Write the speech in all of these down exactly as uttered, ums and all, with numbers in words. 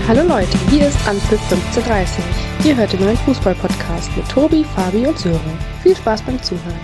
Hallo Leute, hier ist Anpfiff fünfzehnhundertdreißig. Ihr hört den neuen Fußball-Podcast mit Tobi, Fabi und Sören. Viel Spaß beim Zuhören.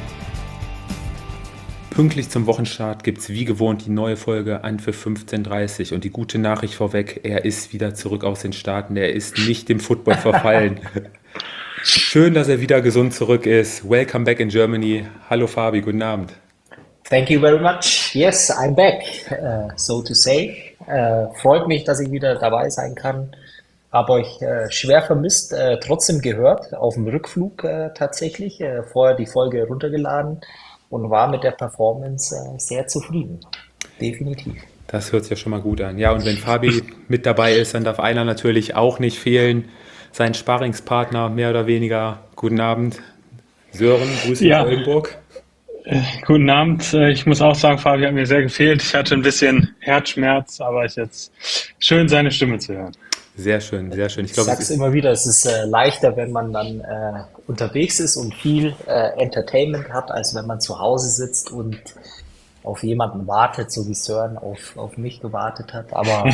Pünktlich zum Wochenstart gibt es wie gewohnt die neue Folge Anpfiff fünfzehnhundertdreißig und die gute Nachricht vorweg, er ist wieder zurück aus den Staaten, er ist nicht dem Football verfallen. Schön, dass er wieder gesund zurück ist. Welcome back in Germany. Hallo Fabi, guten Abend. Thank you very much. Yes, I'm back, uh, so to say. Uh, freut mich, dass ich wieder dabei sein kann. Habe euch äh, schwer vermisst, äh, trotzdem gehört, auf dem Rückflug äh, tatsächlich. Äh, vorher die Folge runtergeladen und war mit der Performance äh, sehr zufrieden. Definitiv. Das hört sich ja schon mal gut an. Ja, und wenn Fabi mit dabei ist, dann darf einer natürlich auch nicht fehlen. Sein Sparringspartner, mehr oder weniger. Guten Abend, Sören, Grüße Ja. aus Oldenburg. Äh, Guten Abend. Äh, Ich muss auch sagen, Fabi hat mir sehr gefehlt. Ich hatte ein bisschen Herzschmerz, aber es ist jetzt schön, seine Stimme zu hören. Sehr schön, sehr schön. Ich Ich glaube, es sag's ist immer wieder, es ist äh, leichter, wenn man dann äh, unterwegs ist und viel äh, Entertainment hat, als wenn man zu Hause sitzt und auf jemanden wartet, so wie Sören auf, auf mich gewartet hat. Aber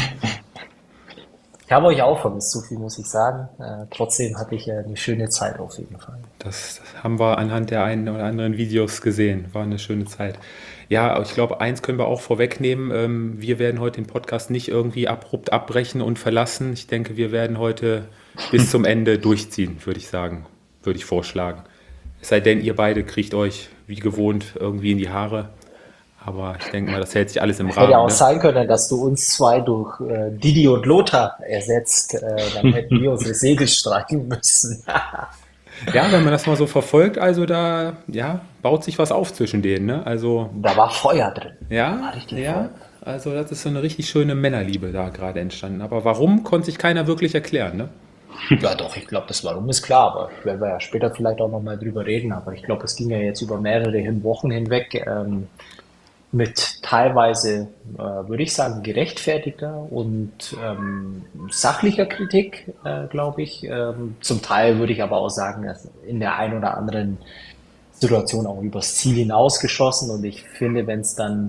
ich habe euch auch vermisst, so viel muss ich sagen. Äh, trotzdem hatte ich äh, eine schöne Zeit auf jeden Fall. Das haben wir anhand der einen oder anderen Videos gesehen. War eine schöne Zeit. Ja, aber ich glaube, eins können wir auch vorwegnehmen. Ähm, Wir werden heute den Podcast nicht irgendwie abrupt abbrechen und verlassen. Ich denke, wir werden heute bis zum Ende durchziehen, würde ich sagen. Würde ich vorschlagen. Es sei denn, ihr beide kriegt euch wie gewohnt irgendwie in die Haare. Aber ich denke mal, das hält sich alles im Hätte Rahmen. auch Ne? sein können, dass du uns zwei durch äh, Didi und Lothar ersetzt. Äh, dann hätten wir unsere Segel streichen müssen. Ja, wenn man das mal so verfolgt, also da ja, baut sich was auf zwischen denen. Ne? Also Da war Feuer drin. ja, War richtig ja, also das ist so eine richtig schöne Männerliebe da gerade entstanden. Aber warum, konnte sich keiner wirklich erklären, ne? Ja, doch, ich glaube, das Warum ist klar, aber werden wir ja später vielleicht auch nochmal drüber reden. Aber ich glaube, es ging ja jetzt über mehrere Hin- Wochen hinweg ähm, mit teilweise, äh, würde ich sagen, gerechtfertigter und ähm, sachlicher Kritik, äh, glaube ich. Ähm, zum Teil würde ich aber auch sagen, dass in der einen oder anderen Situation auch übers Ziel hinausgeschossen. Und ich finde, wenn es dann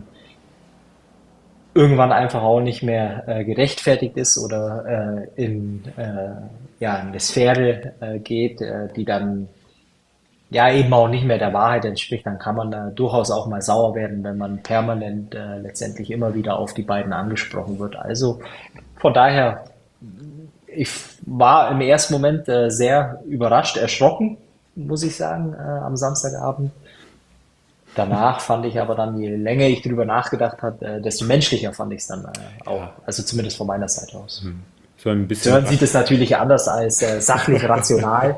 irgendwann einfach auch nicht mehr äh, gerechtfertigt ist oder äh, in, äh, ja, in eine Sphäre äh, geht, äh, die dann ja eben auch nicht mehr der Wahrheit entspricht, dann kann man da durchaus auch mal sauer werden, wenn man permanent äh, letztendlich immer wieder auf die beiden angesprochen wird. Also von daher, ich war im ersten Moment äh, sehr überrascht, erschrocken, muss ich sagen, äh, am Samstagabend. Danach fand ich aber dann, je länger ich drüber nachgedacht habe, äh, desto menschlicher fand ich es dann äh, auch. Ja. Also zumindest von meiner Seite aus. So ein bisschen Sören sieht es natürlich anders als äh, sachlich rational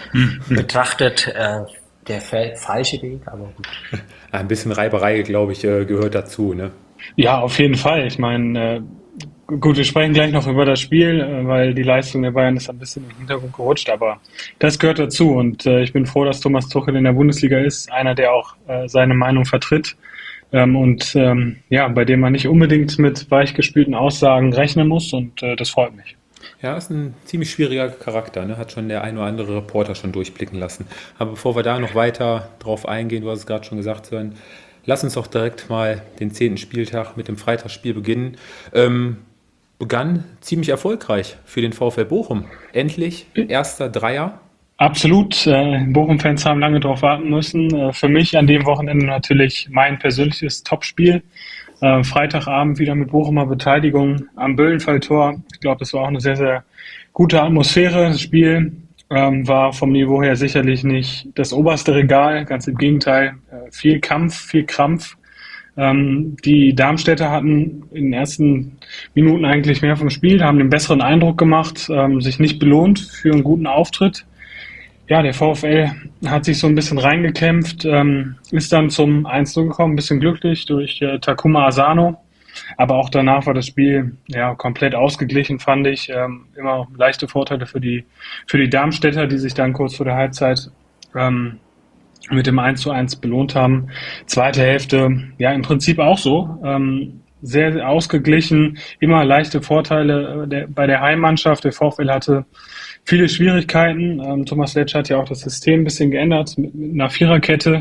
betrachtet. Äh, der fa- falsche Weg, aber gut. ein bisschen Reiberei, glaube ich, äh, gehört dazu, ne? Ja, auf jeden Fall. Ich meine, äh, gut, wir sprechen gleich noch über das Spiel, äh, weil die Leistung der Bayern ist ein bisschen im Hintergrund gerutscht, aber das gehört dazu und äh, ich bin froh, dass Thomas Tuchel in der Bundesliga ist, einer, der auch äh, seine Meinung vertritt ähm, und ähm, ja, bei dem man nicht unbedingt mit weichgespülten Aussagen rechnen muss und äh, das freut mich. Ja, ist ein ziemlich schwieriger Charakter, ne? Hat schon der ein oder andere Reporter schon durchblicken lassen. Aber bevor wir da noch weiter drauf eingehen, du hast es gerade schon gesagt, Sören, lass uns doch direkt mal den zehnten Spieltag mit dem Freitagsspiel beginnen. Ähm, begann ziemlich erfolgreich für den VfL Bochum. Endlich erster Dreier. Absolut. Äh, Bochum-Fans haben lange darauf warten müssen. Äh, für mich an dem Wochenende natürlich mein persönliches Topspiel. Äh, Freitagabend wieder mit Bochumer Beteiligung am Böllenfalltor. Ich glaube, das war auch eine sehr, sehr gute Atmosphäre. Das Spiel ähm, war vom Niveau her sicherlich nicht das oberste Regal. Ganz im Gegenteil. Äh, viel Kampf, viel Krampf. Ähm, die Darmstädter hatten in den ersten Minuten eigentlich mehr vom Spiel, haben den besseren Eindruck gemacht, ähm, sich nicht belohnt für einen guten Auftritt. Ja, der VfL hat sich so ein bisschen reingekämpft, ähm, ist dann zum eins null gekommen, ein bisschen glücklich durch äh, Takuma Asano. Aber auch danach war das Spiel ja komplett ausgeglichen, fand ich. Ähm, immer leichte Vorteile für die, für die Darmstädter, die sich dann kurz vor der Halbzeit ähm, mit dem eins zu eins belohnt haben. Zweite Hälfte, ja, im Prinzip auch so. Ähm, sehr, sehr ausgeglichen, immer leichte Vorteile äh, der, bei der Heimmannschaft. Der VfL hatte viele Schwierigkeiten. Ähm, Thomas Letsch hat ja auch das System ein bisschen geändert mit, mit einer Viererkette.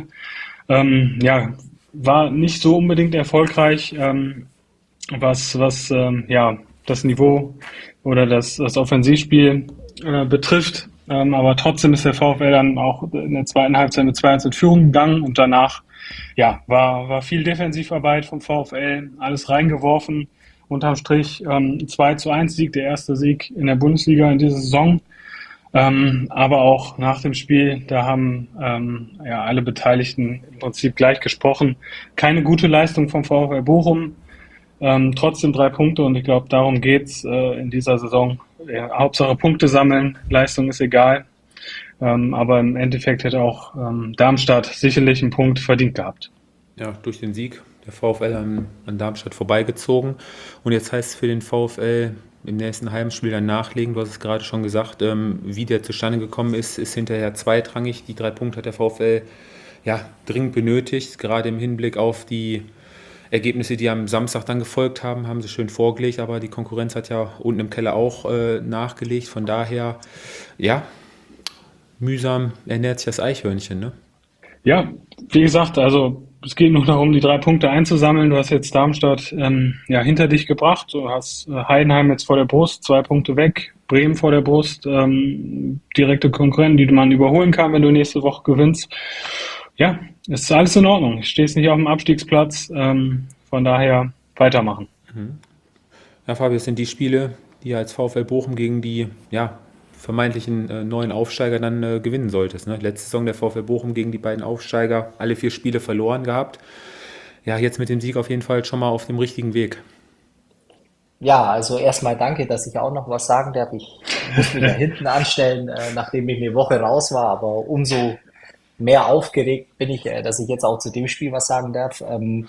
Ähm, ja, war nicht so unbedingt erfolgreich, ähm, was, was ähm, ja, das Niveau oder das, das Offensivspiel äh, betrifft. Ähm, aber trotzdem ist der VfL dann auch in der zweiten Halbzeit mit zwei eins in Führung gegangen und danach ja, war, war viel Defensivarbeit vom VfL, alles reingeworfen. Unterm Strich ähm, zwei zu eins Sieg, der erste Sieg in der Bundesliga in dieser Saison. Ähm, aber auch nach dem Spiel, da haben ähm, ja alle Beteiligten im Prinzip gleich gesprochen. Keine gute Leistung vom VfL Bochum, ähm, trotzdem drei Punkte und ich glaube, darum geht's äh, in dieser Saison. Ja, Hauptsache Punkte sammeln, Leistung ist egal. Ähm, aber im Endeffekt hätte auch ähm, Darmstadt sicherlich einen Punkt verdient gehabt. Ja, durch den Sieg der VfL an, an Darmstadt vorbeigezogen. Und jetzt heißt es für den VfL im nächsten Heimspiel dann nachlegen. Du hast es gerade schon gesagt, ähm, wie der zustande gekommen ist, ist hinterher zweitrangig. Die drei Punkte hat der VfL ja dringend benötigt, gerade im Hinblick auf die Ergebnisse, die am Samstag dann gefolgt haben, haben sie schön vorgelegt, aber die Konkurrenz hat ja unten im Keller auch äh, nachgelegt. Von daher, ja, mühsam ernährt sich das Eichhörnchen, ne? Ja, wie gesagt, also es geht nur darum, die drei Punkte einzusammeln. Du hast jetzt Darmstadt ähm, ja, hinter dich gebracht. Du hast äh, Heidenheim jetzt vor der Brust, zwei Punkte weg. Bremen vor der Brust, ähm, direkte Konkurrenten, die man überholen kann, wenn du nächste Woche gewinnst. Ja, es ist alles in Ordnung. Ich stehe nicht auf dem Abstiegsplatz. Ähm, von daher weitermachen. Ja, Fabio, das sind die Spiele, die als VfL Bochum gegen die ja, vermeintlichen äh, neuen Aufsteiger dann äh, gewinnen solltest. Ne? Letzte Saison der VfL Bochum gegen die beiden Aufsteiger, alle vier Spiele verloren gehabt. Ja, jetzt mit dem Sieg auf jeden Fall schon mal auf dem richtigen Weg. Ja, also erstmal danke, dass ich auch noch was sagen darf. Ich muss mich da hinten anstellen, äh, nachdem ich eine Woche raus war, aber umso mehr aufgeregt bin ich, äh, dass ich jetzt auch zu dem Spiel was sagen darf. Ähm,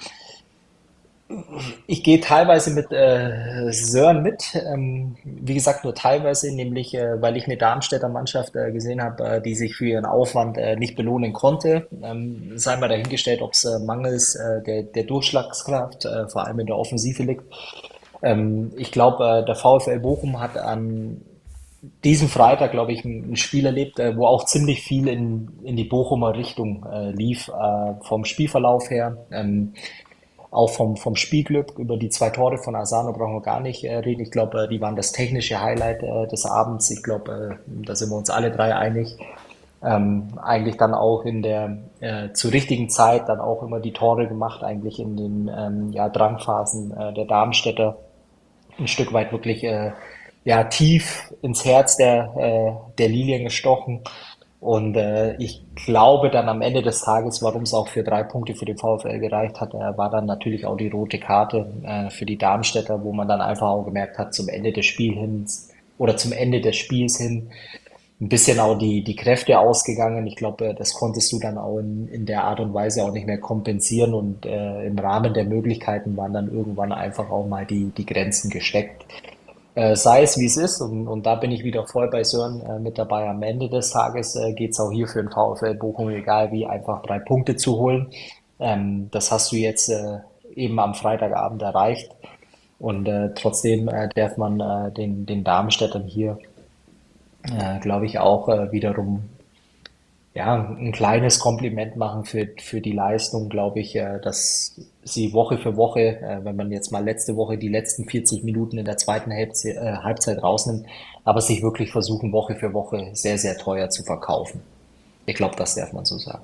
ich gehe teilweise mit äh, Sören mit, ähm, wie gesagt nur teilweise, nämlich äh, weil ich eine Darmstädter Mannschaft äh, gesehen habe, äh, die sich für ihren Aufwand äh, nicht belohnen konnte. Ähm, sei mal dahingestellt, ob es äh, mangels äh, der, der Durchschlagskraft, äh, vor allem in der Offensive liegt. Ähm, ich glaube, äh, der VfL Bochum hat an diesem Freitag, glaube ich, ein, ein Spiel erlebt, äh, wo auch ziemlich viel in, in die Bochumer Richtung äh, lief, äh, vom Spielverlauf her. Ähm, auch vom, vom Spielglück. Über die zwei Tore von Asano brauchen wir gar nicht äh, reden. Ich glaube, äh, die waren das technische Highlight äh, des Abends. Ich glaube, äh, da sind wir uns alle drei einig. Ähm, eigentlich dann auch in der äh, zur richtigen Zeit dann auch immer die Tore gemacht, eigentlich in den ähm, ja, Drangphasen äh, der Darmstädter. Ein Stück weit wirklich äh, ja, tief ins Herz der, äh, der Lilien gestochen. Und äh, ich glaube dann am Ende des Tages, warum es auch für drei Punkte für den VfL gereicht hat, äh, war dann natürlich auch die rote Karte äh, für die Darmstädter, wo man dann einfach auch gemerkt hat, zum Ende des Spiels hin oder zum Ende des Spiels hin ein bisschen auch die, die Kräfte ausgegangen. Ich glaube, äh, das konntest du dann auch in, in der Art und Weise auch nicht mehr kompensieren und äh, im Rahmen der Möglichkeiten waren dann irgendwann einfach auch mal die, die Grenzen gesteckt. Äh, sei es wie es ist, und, und da bin ich wieder voll bei Sören äh, mit dabei. Am Ende des Tages äh, geht es auch hier für den VfL Bochum, egal wie, einfach drei Punkte zu holen. Ähm, das hast du jetzt äh, eben am Freitagabend erreicht. Und äh, trotzdem äh, darf man äh, den, den Darmstädtern hier, äh, glaube ich, auch äh, wiederum ja, ein kleines Kompliment machen für, für die Leistung, glaube ich, äh, dass sie Woche für Woche, äh, wenn man jetzt mal letzte Woche die letzten vierzig Minuten in der zweiten Halbzeit, äh, Halbzeit rausnimmt, aber sich wirklich versuchen, Woche für Woche sehr, sehr teuer zu verkaufen. Ich glaube, das darf man so sagen.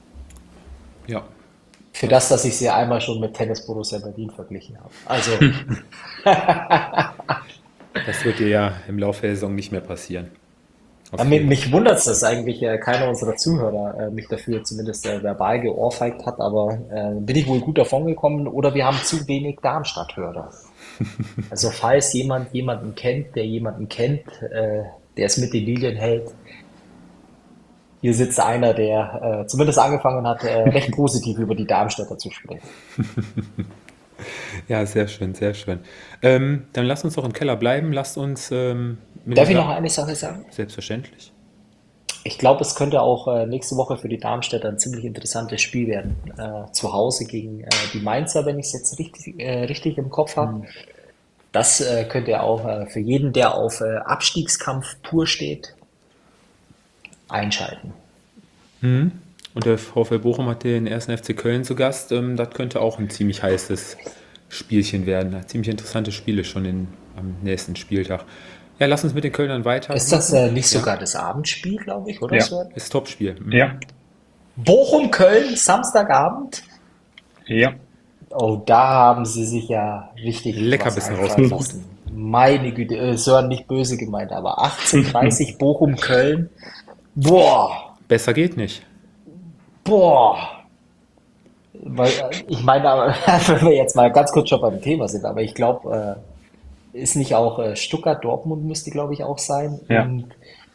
Ja, Für das, dass ich sie einmal schon mit Tennis Borussia Berlin verglichen habe. Also, das wird dir ja im Laufe der Saison nicht mehr passieren. Auf ja, mich, jeden mich wundert es, dass eigentlich äh, keiner unserer Zuhörer äh, mich dafür zumindest äh, verbal geohrfeigt hat, aber äh, bin ich wohl gut davon gekommen oder wir haben zu wenig Darmstadt-Hörer. Also falls jemand jemanden kennt, der jemanden kennt, äh, der es mit den Lilien hält, hier sitzt einer, der äh, zumindest angefangen hat, äh, recht positiv über die Darmstädter zu sprechen. Ja, sehr schön, sehr schön. Ähm, dann lass uns doch im Keller bleiben. Lasst uns ähm, mit Darf ich noch unserer... eine Sache sagen? Selbstverständlich. Ich glaube, es könnte auch äh, nächste Woche für die Darmstädter ein ziemlich interessantes Spiel werden. Äh, zu Hause gegen äh, die Mainzer, wenn ich es jetzt richtig, äh, richtig im Kopf habe. Das äh, könnte auch äh, für jeden, der auf äh, Abstiegskampf pur steht, einschalten. Und der VfL Bochum hat den ersten F C Köln zu Gast. Ähm, das könnte auch ein ziemlich heißes Spielchen werden. Ziemlich interessante Spiele schon in, am nächsten Spieltag. Ja, lass uns mit den Kölnern weitermachen. Ist das äh, nicht Ja, sogar das Abendspiel, glaube ich, oder Ja, so? ist Topspiel. Mhm. ja, Bochum-Köln, Samstagabend. ja. Oh, da haben sie sich ja richtig was Leckerbissen einfallen rausgesucht. lassen. Meine Güte, äh, Sören, nicht böse gemeint, aber achtzehn Uhr dreißig Bochum-Köln. Boah, Besser geht nicht. boah. Weil, äh, ich meine, aber, wenn wir jetzt mal ganz kurz schon beim Thema sind, aber ich glaube, äh, ist nicht auch äh, Stuttgart-Dortmund müsste, glaube ich, auch sein. Ja. Und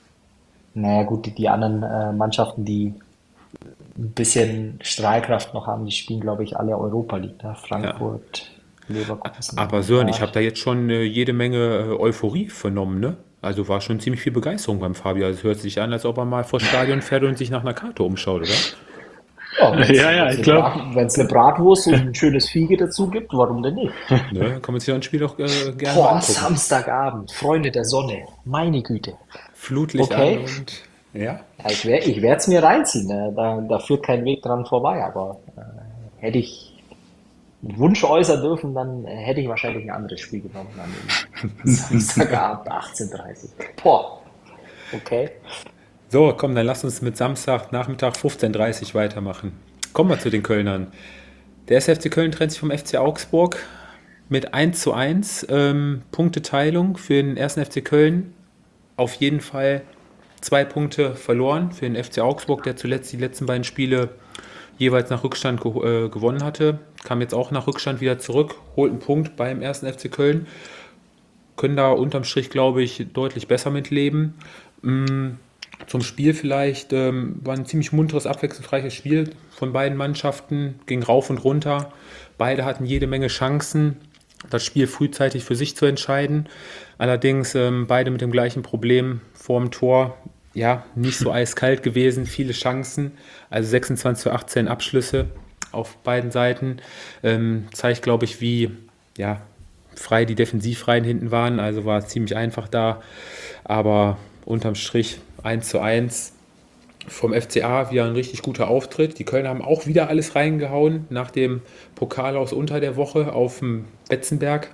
naja, gut, die, die anderen äh, Mannschaften, die ein bisschen Strahlkraft noch haben, die spielen, glaube ich, alle Europa League, ne? Frankfurt, Leverkusen. Aber Sören, ich Ja. habe da jetzt schon äh, jede Menge äh, Euphorie vernommen, ne? Also war schon ziemlich viel Begeisterung beim Fabio. Also es hört sich an, als ob er mal vor Stadion fährt und sich nach einer Karte umschaut, oder? Ja, wenn's, Ja, ja, wenn's ich eine glaube. Brat, wenn's eine Bratwurst und ein schönes Fiege dazu gibt, warum denn nicht? Ne? Kann man sich so ein Spiel doch äh, gerne mal Boah, angucken. Samstagabend, Freunde der Sonne, meine Güte. Flutlicht Okay. an und ja. Ja, ich werde ich werde es mir reinziehen, ne? Da, da führt kein Weg dran vorbei, aber äh, hätte ich einen Wunsch äußern dürfen, dann äh, hätte ich wahrscheinlich ein anderes Spiel genommen an dem Samstagabend achtzehn Uhr dreißig. Boah, okay. So, komm, dann lass uns mit Samstag Nachmittag fünfzehn Uhr dreißig weitermachen. Kommen wir zu den Kölnern. Der erste F C Köln trennt sich vom F C Augsburg mit eins zu eins. Ähm, Punkteteilung für den ersten F C Köln. Auf jeden Fall zwei Punkte verloren für den F C Augsburg, der zuletzt die letzten beiden Spiele jeweils nach Rückstand ge äh, gewonnen hatte. Kam jetzt auch nach Rückstand wieder zurück, holt einen Punkt beim ersten F C Köln. Können da unterm Strich, glaube ich, deutlich besser mitleben. Mm, Zum Spiel vielleicht, ähm, war ein ziemlich munteres, abwechslungsreiches Spiel von beiden Mannschaften, ging rauf und runter. Beide hatten jede Menge Chancen, das Spiel frühzeitig für sich zu entscheiden. Allerdings ähm, beide mit dem gleichen Problem vorm Tor. Ja, nicht so eiskalt gewesen, viele Chancen, also sechsundzwanzig zu achtzehn Abschlüsse auf beiden Seiten. Ähm, zeigt, glaube ich, wie ja, frei die Defensivreihen hinten waren, also war es ziemlich einfach da, aber unterm Strich eins zu eins vom F C A wieder ein richtig guter Auftritt. Die Kölner haben auch wieder alles reingehauen nach dem Pokal aus unter der Woche auf dem Betzenberg.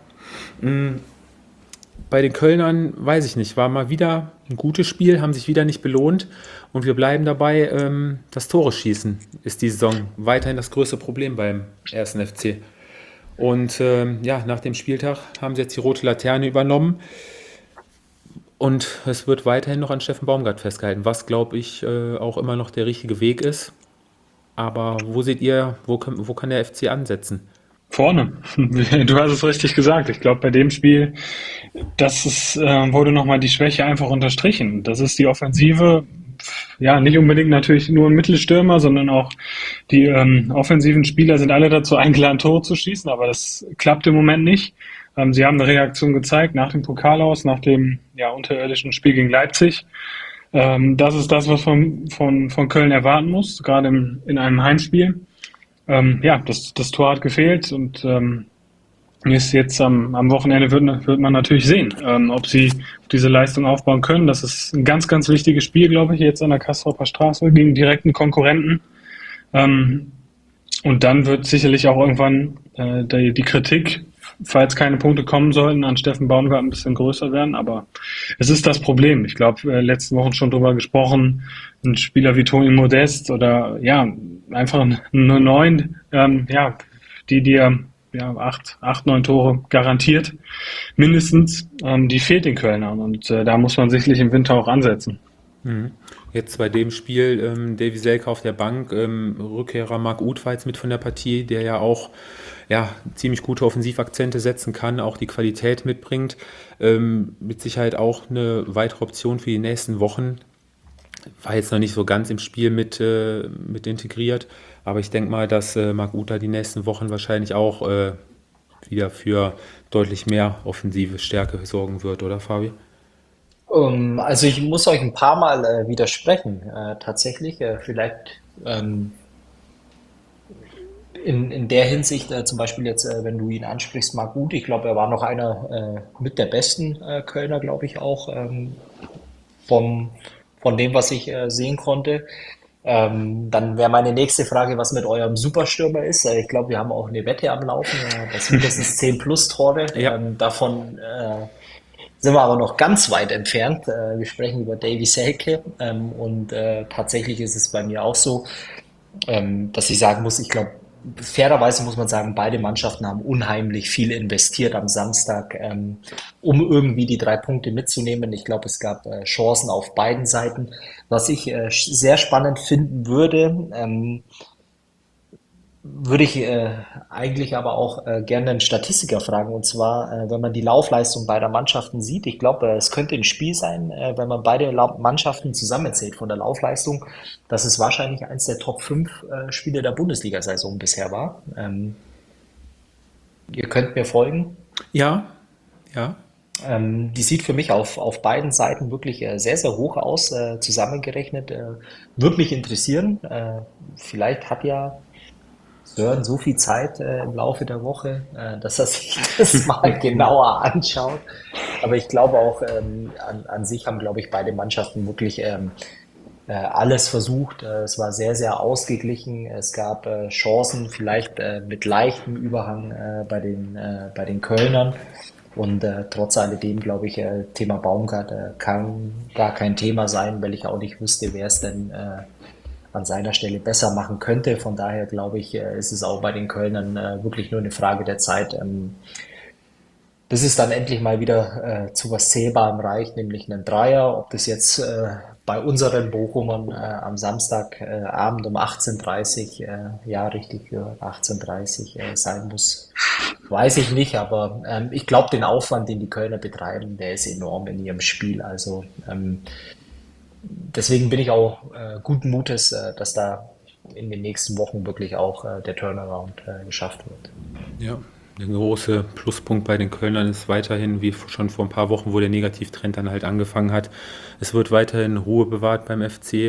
Bei den Kölnern, weiß ich nicht, war mal wieder ein gutes Spiel, haben sich wieder nicht belohnt und wir bleiben dabei, ähm, das Tore schießen ist die Saison weiterhin das größte Problem beim ersten F C. Und ähm, ja, nach dem Spieltag haben sie jetzt die rote Laterne übernommen. Und es wird weiterhin noch an Steffen Baumgart festgehalten, was, glaube ich, äh, auch immer noch der richtige Weg ist. Aber wo seht ihr, wo kann, wo kann der F C ansetzen? Vorne. Du hast es richtig gesagt. Ich glaube, bei dem Spiel, das ist, äh, wurde nochmal die Schwäche einfach unterstrichen. Das ist die Offensive. Ja, nicht unbedingt natürlich nur ein Mittelstürmer, sondern auch die ähm, offensiven Spieler sind alle dazu eingeladen, Tore zu schießen, aber das klappt im Moment nicht. Ähm, sie haben eine Reaktion gezeigt nach dem Pokal aus, nach dem ja, unterirdischen Spiel gegen Leipzig. Ähm, das ist das, was von, von, von Köln erwarten muss, gerade im, in einem Heimspiel. Ähm, ja, das, das Tor hat gefehlt und ähm, ist jetzt am, am Wochenende wird, wird man natürlich sehen, ähm, ob sie diese Leistung aufbauen können. Das ist ein ganz, ganz wichtiges Spiel, glaube ich, jetzt an der Castroper Straße gegen direkten Konkurrenten. Ähm, und dann wird sicherlich auch irgendwann äh, die, die Kritik, falls keine Punkte kommen sollten, an Steffen Baumgart ein bisschen größer werden. Aber es ist das Problem. Ich glaube, äh, letzten Wochen schon drüber gesprochen, ein Spieler wie Toni Modest oder ja, einfach eine neun, ähm, ja, die dir ja, acht, acht, neun Tore garantiert, mindestens, ähm, die fehlt den Kölnern und äh, da muss man sicherlich im Winter auch ansetzen. Mhm. Jetzt bei dem Spiel, ähm, Davy Selke auf der Bank, ähm, Rückkehrer Marc Uth war jetzt mit von der Partie, der ja auch ja, ziemlich gute Offensivakzente setzen kann, auch die Qualität mitbringt, ähm, mit Sicherheit auch eine weitere Option für die nächsten Wochen. War jetzt noch nicht so ganz im Spiel mit, äh, mit integriert, aber ich denke mal, dass äh, Marc Uth die nächsten Wochen wahrscheinlich auch äh, wieder für deutlich mehr offensive Stärke sorgen wird, oder Fabi? Ähm, also ich muss euch ein paar Mal äh, widersprechen, äh, tatsächlich. Äh, vielleicht ähm, in, in der Hinsicht, äh, zum Beispiel jetzt, äh, wenn du ihn ansprichst, Marc Uth, ich glaube, er war noch einer äh, mit der besten äh, Kölner, glaube ich auch, ähm, vom, von dem, was ich äh, sehen konnte. Ähm, dann wäre meine nächste Frage, was mit eurem Superstürmer ist. Äh, Ich glaube, wir haben auch eine Wette am Laufen, äh, das mindestens zehn plus Tore. Ja, Ähm, davon äh, sind wir aber noch ganz weit entfernt. Äh, wir sprechen über Davy Selke ähm, und äh, tatsächlich ist es bei mir auch so, ähm, dass ich sagen muss, ich glaube, fairerweise muss man sagen, beide Mannschaften haben unheimlich viel investiert am Samstag, ähm, um irgendwie die drei Punkte mitzunehmen. Ich glaube, es gab äh, Chancen auf beiden Seiten. Was ich äh, sehr spannend finden würde, ähm, würde ich äh, eigentlich aber auch äh, gerne einen Statistiker fragen. Und zwar, äh, wenn man die Laufleistung beider Mannschaften sieht, ich glaube, äh, es könnte ein Spiel sein, äh, wenn man beide La Mannschaften zusammenzählt von der Laufleistung, dass es wahrscheinlich eins der Top fünf äh, Spiele der Bundesliga-Saison bisher war. Ähm, ihr könnt mir folgen. ja, ja. Ähm, die sieht für mich auf, auf beiden Seiten wirklich äh, sehr, sehr hoch aus, äh, zusammengerechnet. Äh, würde mich interessieren. Äh, vielleicht hat ja Sören so viel Zeit äh, im Laufe der Woche, äh, dass er sich das mal genauer anschaut. Aber ich glaube auch, ähm, an, an sich haben, glaube ich, beide Mannschaften wirklich ähm, äh, alles versucht. Äh, es war sehr, sehr ausgeglichen. Es gab äh, Chancen, vielleicht äh, mit leichtem Überhang äh, bei den, äh, bei den Kölnern. Und äh, trotz alledem, glaube ich, äh, Thema Baumgart äh, kann gar kein Thema sein, weil ich auch nicht wüsste, wer es denn äh, an seiner Stelle besser machen könnte. Von daher glaube ich, äh, ist es auch bei den Kölnern äh, wirklich nur eine Frage der Zeit, ähm, bis es dann endlich mal wieder äh, zu was Zählbarem reicht, nämlich einen Dreier. Ob das jetzt äh, bei unseren Bochumern äh, am Samstagabend äh, Abend um achtzehn Uhr dreißig, äh, ja richtig, für achtzehn Uhr dreißig äh, sein muss, weiß ich nicht. Aber ähm, ich glaube, den Aufwand, den die Kölner betreiben, der ist enorm in ihrem Spiel. Also ähm, deswegen bin ich auch äh, guten Mutes, äh, dass da in den nächsten Wochen wirklich auch äh, der Turnaround äh, geschafft wird. Ja, der große Pluspunkt bei den Kölnern ist weiterhin, wie schon vor ein paar Wochen, wo der Negativtrend dann halt angefangen hat, es wird weiterhin Ruhe bewahrt beim F C,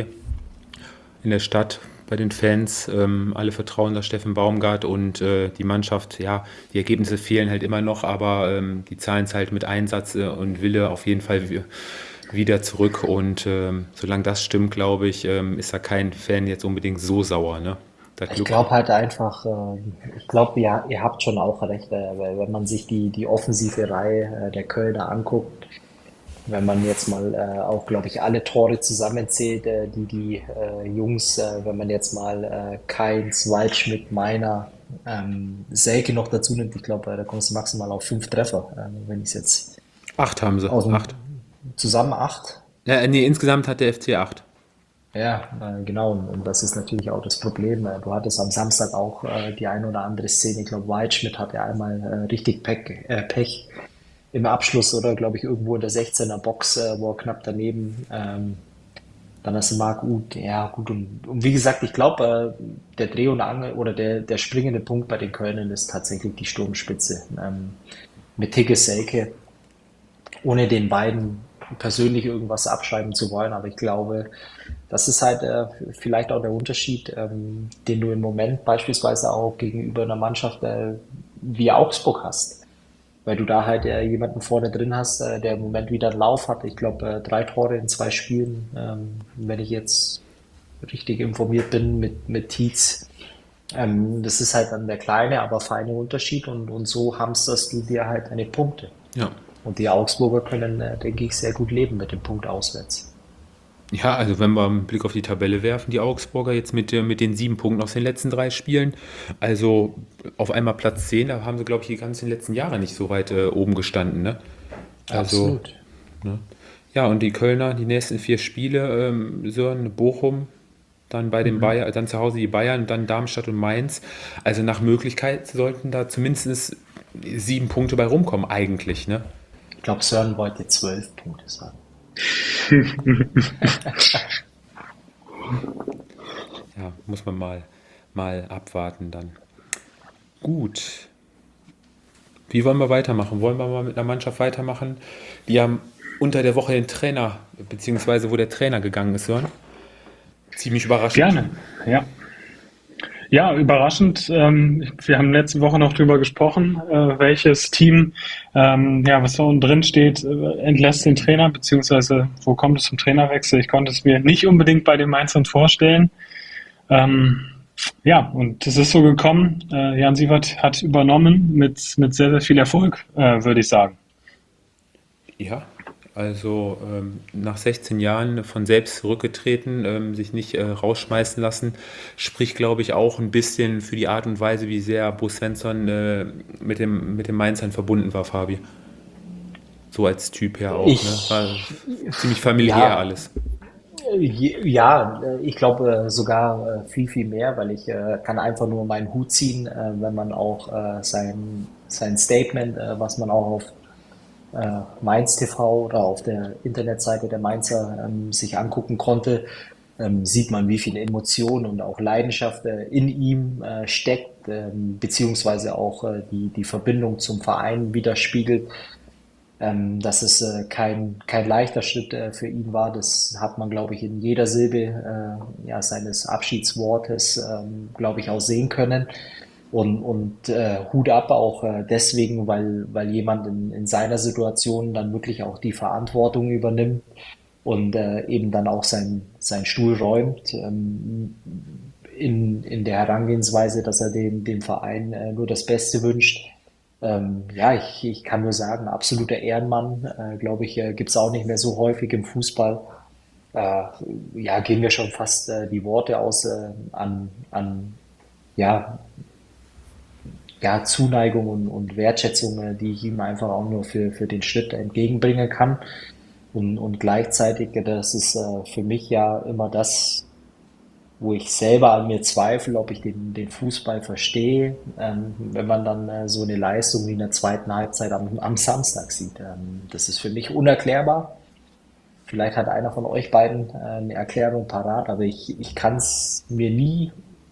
in der Stadt, bei den Fans. Ähm, alle vertrauen da Steffen Baumgart und äh, die Mannschaft, ja, die Ergebnisse fehlen halt immer noch, aber ähm, die zahlen es halt mit Einsatz äh, und Wille auf jeden Fall wi- wieder zurück. Und ähm, solange das stimmt, glaube ich, ähm, ist da kein Fan jetzt unbedingt so sauer, ne? Das Ich Glück. glaube halt einfach, äh, ich glaube, ja, ihr habt schon auch recht, äh, weil wenn man sich die, die offensive Reihe äh, der Kölner anguckt, wenn man jetzt mal äh, auch, glaube ich, alle Tore zusammenzählt, äh, die die äh, Jungs, äh, wenn man jetzt mal äh, Kainz, Waldschmidt, Meiner, ähm, Selke noch dazu nimmt, ich glaube, äh, da kommst du maximal auf fünf Treffer, äh, wenn ich es jetzt Acht haben sie, aus dem acht. zusammen acht. Ja, nee, insgesamt hat der F C acht. Ja, äh, genau. Und und das ist natürlich auch das Problem. Äh, Du hattest am Samstag auch äh, die ein oder andere Szene. Ich glaube, Waldschmidt hatte einmal äh, richtig Pech, äh, Pech im Abschluss oder, glaube ich, irgendwo in der sechzehner Box, äh, wo er knapp daneben. Ähm, dann hast du Marc Uth. Ja, gut. Und, und wie gesagt, ich glaube, äh, der Dreh- und Angel oder der, der springende Punkt bei den Kölnern ist tatsächlich die Sturmspitze. Ähm, mit Tigge Selke, ohne den beiden persönlich irgendwas abschreiben zu wollen, aber ich glaube, das ist halt äh, vielleicht auch der Unterschied, ähm, den du im Moment beispielsweise auch gegenüber einer Mannschaft äh, wie Augsburg hast. Weil du da halt äh, jemanden vorne drin hast, äh, der im Moment wieder einen Lauf hat. Ich glaube, äh, drei Tore in zwei Spielen, ähm, wenn ich jetzt richtig informiert bin mit, mit Tietz. Ähm, das ist halt dann der kleine, aber feine Unterschied und, und so hamsterst du dir halt deine Punkte. Ja. Und die Augsburger können, äh, denke ich, sehr gut leben mit dem Punkt auswärts. Ja, also wenn wir einen Blick auf die Tabelle werfen, die Augsburger jetzt mit, der- mit den sieben Punkten aus den letzten drei Spielen, also auf einmal Platz zehn, da haben sie, glaube ich, die ganzen letzten Jahre nicht so weit äh, oben gestanden, ne? Also, Absolut. ne? Ja, und die Kölner, die nächsten vier Spiele, ähm, Sören, Bochum, dann bei den Bayern, dann zu Hause die Bayern, dann Darmstadt und Mainz. Also nach Möglichkeit sollten da zumindest sieben Punkte bei rumkommen, eigentlich, ne? Ich glaube, Sören wollte zwölf Punkte sagen. Ja, muss man mal, mal abwarten dann. Gut. Wie wollen wir weitermachen? Wollen wir mal mit einer Mannschaft weitermachen? Die haben unter der Woche den Trainer, beziehungsweise wo der Trainer gegangen ist, Sören. Ziemlich überraschend. Gerne, ja. Ja, überraschend. Ähm, wir haben letzte Woche noch drüber gesprochen, äh, welches Team, ähm, ja, was da unten drin steht, äh, entlässt den Trainer, beziehungsweise wo kommt es zum Trainerwechsel? Ich konnte es mir nicht unbedingt bei den Mainzern vorstellen. Ähm, ja, und es ist so gekommen. Äh, Jan Siewert hat übernommen mit, mit sehr, sehr viel Erfolg, äh, würde ich sagen. Ja, also ähm, nach sechzehn Jahren von selbst zurückgetreten, ähm, sich nicht äh, rausschmeißen lassen, spricht, glaube ich, auch ein bisschen für die Art und Weise, wie sehr Bo Svensson äh, mit dem, mit dem Mainzern verbunden war, Fabi. So als Typ her auch, ne? War Ich, ziemlich familiär ja, alles. Ja, äh, ich glaube äh, sogar äh, viel, viel mehr, weil ich äh, kann einfach nur meinen Hut ziehen, äh, wenn man auch äh, sein, sein Statement, äh, was man auch auf äh, Mainz T V oder auf der Internetseite der Mainzer ähm, sich angucken konnte, ähm, sieht man, wie viel Emotion und auch Leidenschaft äh, in ihm äh, steckt, ähm, beziehungsweise auch äh, die, die Verbindung zum Verein widerspiegelt. Ähm, dass es äh, kein, kein leichter Schritt äh, für ihn war, das hat man, glaube ich, in jeder Silbe äh, ja, seines Abschiedswortes, ähm, glaube ich, auch sehen können. Und, und äh, Hut ab auch äh, deswegen, weil, weil jemand in, in seiner Situation dann wirklich auch die Verantwortung übernimmt und äh, eben dann auch sein, sein Stuhl räumt, ähm, in, in der Herangehensweise, dass er dem, dem Verein äh, nur das Beste wünscht. Ähm, ja, ich, ich kann nur sagen, absoluter Ehrenmann, äh, glaube ich, äh, gibt es auch nicht mehr so häufig im Fußball. Äh, ja, gehen mir schon fast äh, die Worte aus äh, an, an ja, ja, Zuneigung und, und Wertschätzung, äh, die ich ihm einfach auch nur für, für den Schritt entgegenbringen kann. Und, und gleichzeitig, äh, das ist äh, für mich ja immer das, wo ich selber an mir zweifle, ob ich den, den Fußball verstehe, ähm, wenn man dann äh, so eine Leistung wie in der zweiten Halbzeit am, am Samstag sieht. Ähm, das ist für mich unerklärbar. Vielleicht hat einer von euch beiden äh, eine Erklärung parat, aber ich, ich kann es mir nie,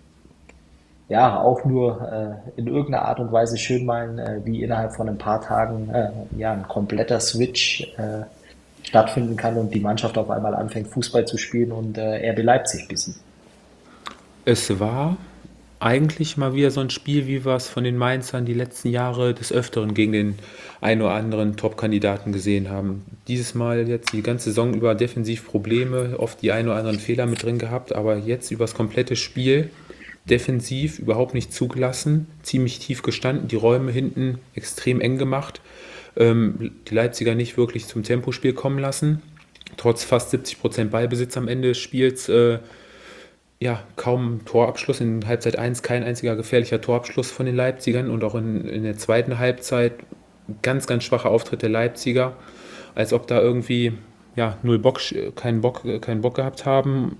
ja, auch nur äh, in irgendeiner Art und Weise schön malen, äh, wie innerhalb von ein paar Tagen äh, ja, ein kompletter Switch äh, stattfinden kann und die Mannschaft auf einmal anfängt, Fußball zu spielen und äh, R B Leipzig besiegt. Es war eigentlich mal wieder so ein Spiel, wie wir es von den Mainzern die letzten Jahre des Öfteren gegen den ein oder anderen Top-Kandidaten gesehen haben. Dieses Mal jetzt die ganze Saison über defensiv Probleme, oft die ein oder anderen Fehler mit drin gehabt, aber jetzt über das komplette Spiel defensiv überhaupt nicht zugelassen, ziemlich tief gestanden, die Räume hinten extrem eng gemacht, ähm, die Leipziger nicht wirklich zum Tempospiel kommen lassen. Trotz fast siebzig Prozent Ballbesitz am Ende des Spiels, äh, ja, kaum Torabschluss. In Halbzeit eins kein einziger gefährlicher Torabschluss von den Leipzigern und auch in, in der zweiten Halbzeit ganz, ganz schwacher Auftritt der Leipziger, als ob da irgendwie ja, null Bock, keinen Bock, keinen Bock gehabt haben.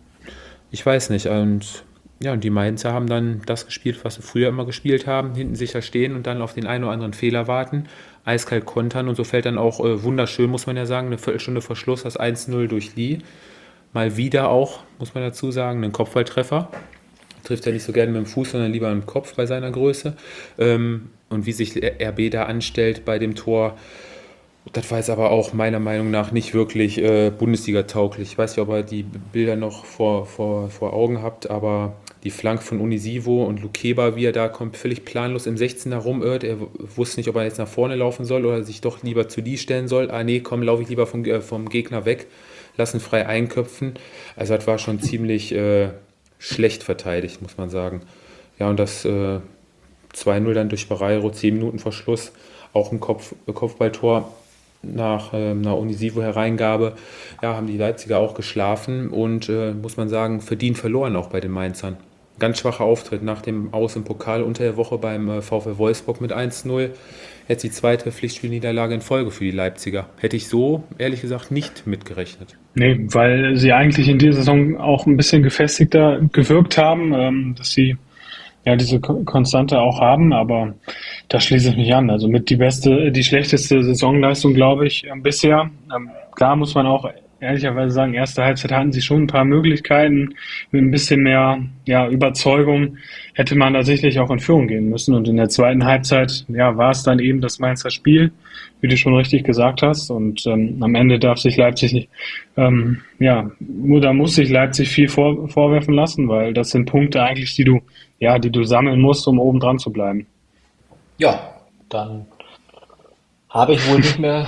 Ich weiß nicht. Und ja, und die Mainzer haben dann das gespielt, was sie früher immer gespielt haben, hinten sicher stehen und dann auf den einen oder anderen Fehler warten, eiskalt kontern und so fällt dann auch äh, wunderschön, muss man ja sagen, eine Viertelstunde vor Schluss das eins null durch Lee. Mal wieder auch, muss man dazu sagen, einen Kopfballtreffer. Trifft er nicht so gerne mit dem Fuß, sondern lieber im Kopf bei seiner Größe. Ähm, und wie sich R B da anstellt bei dem Tor, das war jetzt aber auch meiner Meinung nach nicht wirklich äh, Bundesliga-tauglich. Ich weiß nicht, ob ihr die Bilder noch vor, vor, vor Augen habt, aber die Flanke von Unisivo und Lukeba, wie er da kommt, völlig planlos im sechzehner rumirrt. Er w- wusste nicht, ob er jetzt nach vorne laufen soll oder sich doch lieber zu die stellen soll. Ah nee, komm, laufe ich lieber vom, äh, vom Gegner weg, lassen frei einköpfen. Also das war schon ziemlich äh, schlecht verteidigt, muss man sagen. Ja, und das äh, zwei null dann durch Barreiro, zehn Minuten vor Schluss, auch ein Kopf, Kopfballtor nach äh, einer Unisivo-Hereingabe, ja, haben die Leipziger auch geschlafen und, äh, muss man sagen, verdient verloren auch bei den Mainzern. Ganz schwacher Auftritt nach dem Aus im Pokal unter der Woche beim äh, VfL Wolfsburg mit eins null. Jetzt die zweite Pflichtspielniederlage in Folge für die Leipziger. Hätte ich so, ehrlich gesagt, nicht mitgerechnet. Nee, weil sie eigentlich in dieser Saison auch ein bisschen gefestigter gewirkt haben, ähm, dass sie ja diese Ko- Konstante auch haben, aber da schließe ich mich an. Also mit die beste, die schlechteste Saisonleistung, glaube ich, ähm, bisher. Ähm, klar muss man auch ehrlicherweise sagen, erste Halbzeit hatten sie schon ein paar Möglichkeiten. Mit ein bisschen mehr ja, Überzeugung hätte man da sicherlich auch in Führung gehen müssen. Und in der zweiten Halbzeit ja, war es dann eben das Mainzer Spiel, wie du schon richtig gesagt hast. Und ähm, am Ende darf sich Leipzig nicht, ähm, ja, da muss sich Leipzig viel vor, vorwerfen lassen, weil das sind Punkte eigentlich, die du, ja, die du sammeln musst, um oben dran zu bleiben. Ja, dann habe ich wohl nicht mehr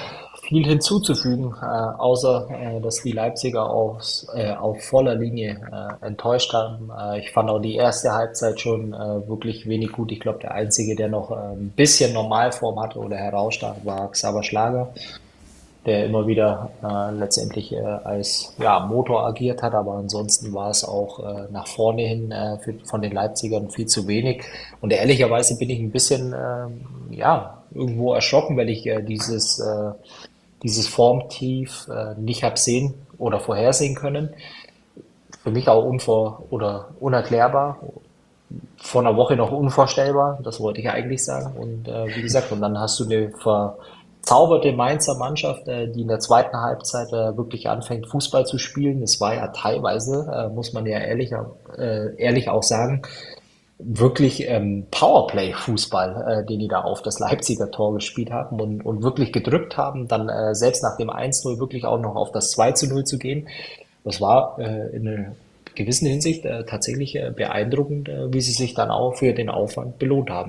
viel hinzuzufügen, äh, außer äh, dass die Leipziger aus, äh, auf voller Linie äh, enttäuscht haben. Äh, ich fand auch die erste Halbzeit schon äh, wirklich wenig gut. Ich glaube, der Einzige, der noch äh, ein bisschen Normalform hatte oder herausstach, war Xaver Schlager, der immer wieder äh, letztendlich äh, als ja, Motor agiert hat, aber ansonsten war es auch äh, nach vorne hin äh, für, von den Leipzigern viel zu wenig. Und ehrlicherweise bin ich ein bisschen ähm, ja, irgendwo erschrocken, weil ich äh, dieses, äh, dieses Formtief äh, nicht habe sehen oder vorhersehen können. Für mich auch unvor oder unerklärbar, vor einer Woche noch unvorstellbar, das wollte ich eigentlich sagen. Und äh, wie gesagt, und dann hast du eine verzauberte Mainzer Mannschaft, äh, die in der zweiten Halbzeit äh, wirklich anfängt, Fußball zu spielen. Es war ja teilweise, äh, muss man ja ehrlich, äh, ehrlich auch sagen, wirklich ähm, Powerplay-Fußball, äh, den die da auf das Leipziger Tor gespielt haben und, und wirklich gedrückt haben, dann äh, selbst nach dem eins null wirklich auch noch auf das zwei zu null zu gehen. Das war äh, in einer gewissen Hinsicht äh, tatsächlich äh, beeindruckend, äh, wie sie sich dann auch für den Aufwand belohnt haben.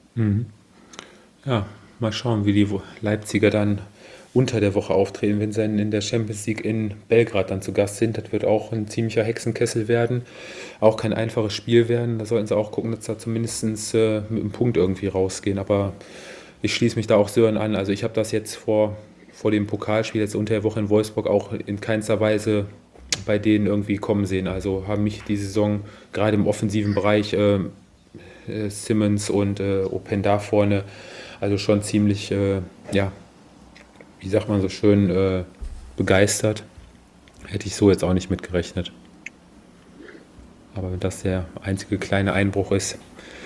Ja, mal schauen, wie die Wo- Leipziger dann unter der Woche auftreten, wenn sie dann in der Champions League in Belgrad dann zu Gast sind. Das wird auch ein ziemlicher Hexenkessel werden, auch kein einfaches Spiel werden. Da sollten sie auch gucken, dass da zumindest äh, mit einem Punkt irgendwie rausgehen. Aber ich schließe mich da auch Sören an. Also ich habe das jetzt vor, vor dem Pokalspiel jetzt unter der Woche in Wolfsburg auch in keinster Weise bei denen irgendwie kommen sehen. Also haben mich die Saison gerade im offensiven Bereich äh, äh, Simmons und äh, Openda vorne, also schon ziemlich, äh, ja, wie sagt man so schön, äh, begeistert. Hätte ich so jetzt auch nicht mitgerechnet. Aber wenn das der einzige kleine Einbruch ist.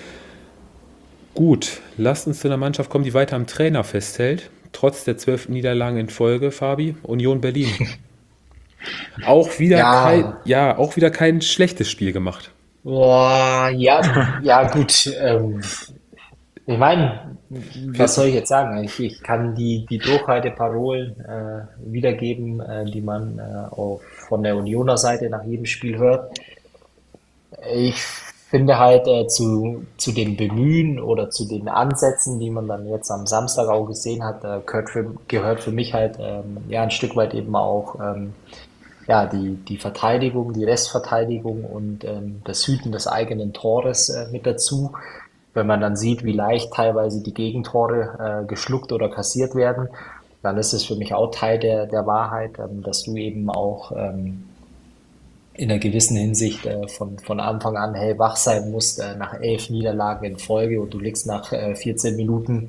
Gut, lasst uns zu einer Mannschaft kommen, die weiter am Trainer festhält. Trotz der zwölf Niederlagen in Folge, Fabi, Union Berlin. Auch wieder kein, Ja, ja, auch wieder kein schlechtes Spiel gemacht. boah, ja, ja gut. Ähm, ich meine, was soll vierzig, ich jetzt sagen? Ich, ich kann die, die Durchhalteparolen äh, wiedergeben, äh, die man äh, auch von der Unioner Seite nach jedem Spiel hört. Ich finde halt äh, zu, zu dem Bemühen oder zu den Ansätzen, die man dann jetzt am Samstag auch gesehen hat, äh, gehört für, gehört für mich halt ähm, ja ein Stück weit eben auch ähm, ja, die, die Verteidigung, die Restverteidigung und ähm, das Hüten des eigenen Tores äh, mit dazu. Wenn man dann sieht, wie leicht teilweise die Gegentore äh, geschluckt oder kassiert werden, dann ist es für mich auch Teil der, der Wahrheit, ähm, dass du eben auch ähm, in einer gewissen Hinsicht äh, von, von Anfang an hellwach sein musst, äh, nach elf Niederlagen in Folge und du liegst nach äh, vierzehn Minuten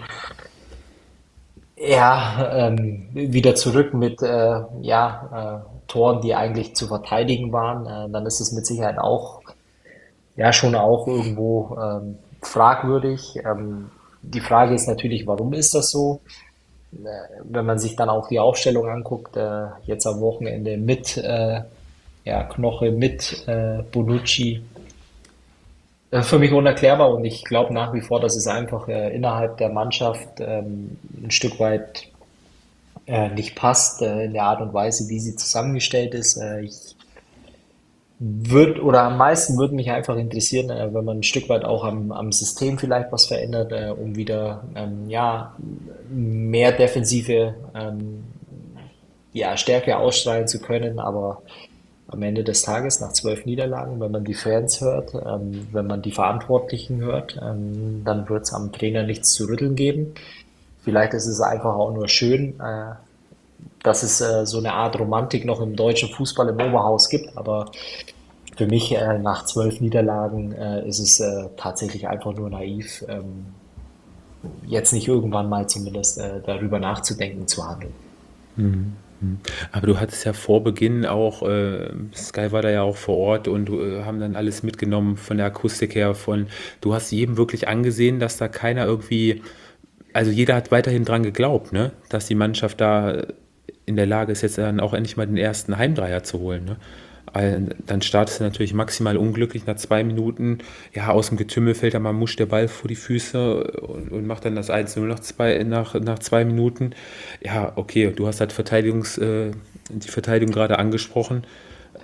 ja, ähm, wieder zurück mit äh, ja, äh, Toren, die eigentlich zu verteidigen waren, äh, dann ist es mit Sicherheit auch ja schon auch irgendwo ähm, fragwürdig. Ähm, die Frage ist natürlich, warum ist das so? Äh, Wenn man sich dann auch die Aufstellung anguckt, äh, jetzt am Wochenende mit äh, ja, Knoche, mit äh, Bonucci, äh, für mich unerklärbar und ich glaube nach wie vor, dass es einfach äh, innerhalb der Mannschaft ähm, ein Stück weit äh, nicht passt, äh, in der Art und Weise, wie sie zusammengestellt ist. Äh, ich würde oder am meisten würde mich einfach interessieren, äh, wenn man ein Stück weit auch am, am System vielleicht was verändert, äh, um wieder ähm, ja, mehr defensive ähm, ja, Stärke ausstrahlen zu können. Aber am Ende des Tages, nach zwölf Niederlagen, wenn man die Fans hört, ähm, wenn man die Verantwortlichen hört, ähm, dann wird es am Trainer nichts zu rütteln geben. Vielleicht ist es einfach auch nur schön, äh, dass es äh, so eine Art Romantik noch im deutschen Fußball im Oberhaus gibt. Aber für mich äh, nach zwölf Niederlagen äh, ist es äh, tatsächlich einfach nur naiv, ähm, jetzt nicht irgendwann mal zumindest äh, darüber nachzudenken, zu handeln. Aber du hattest ja vor Beginn auch, äh, Sky war da ja auch vor Ort und äh, haben dann alles mitgenommen von der Akustik her, von, du hast jedem wirklich angesehen, dass da keiner irgendwie, also jeder hat weiterhin dran geglaubt, ne, dass die Mannschaft da in der Lage ist, jetzt dann auch endlich mal den ersten Heimdreier zu holen, ne. Äh, Dann startest du natürlich maximal unglücklich nach zwei Minuten, ja, aus dem Getümmel fällt dann mal Musch der Ball vor die Füße und, und macht dann das eins null nach zwei, nach, nach zwei Minuten. Ja, okay, du hast halt Verteidigungs, äh, die Verteidigung gerade angesprochen.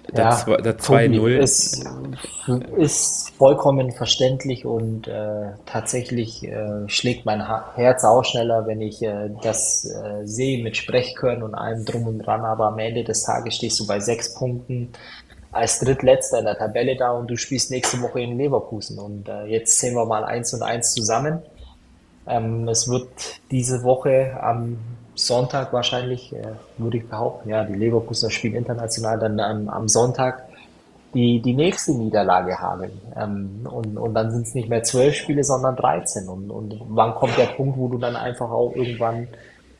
Da, Ja, zwei- da Tobi, zwei null. es ist vollkommen verständlich und äh, tatsächlich äh, schlägt mein ha Herz auch schneller, wenn ich äh, das äh, sehe mit Sprechchören und allem drum und dran. Aber am Ende des Tages stehst du bei sechs Punkten als Drittletzter in der Tabelle da und du spielst nächste Woche in Leverkusen. Und äh, jetzt sehen wir mal eins und eins zusammen. Ähm, es wird diese Woche am Sonntag wahrscheinlich, äh, würde ich behaupten, ja, die Leverkusener spielen international, dann am, am Sonntag die, die nächste Niederlage haben. Ähm, und, und dann sind es nicht mehr zwölf Spiele, sondern dreizehn. Und, und wann kommt der Punkt, wo du dann einfach auch irgendwann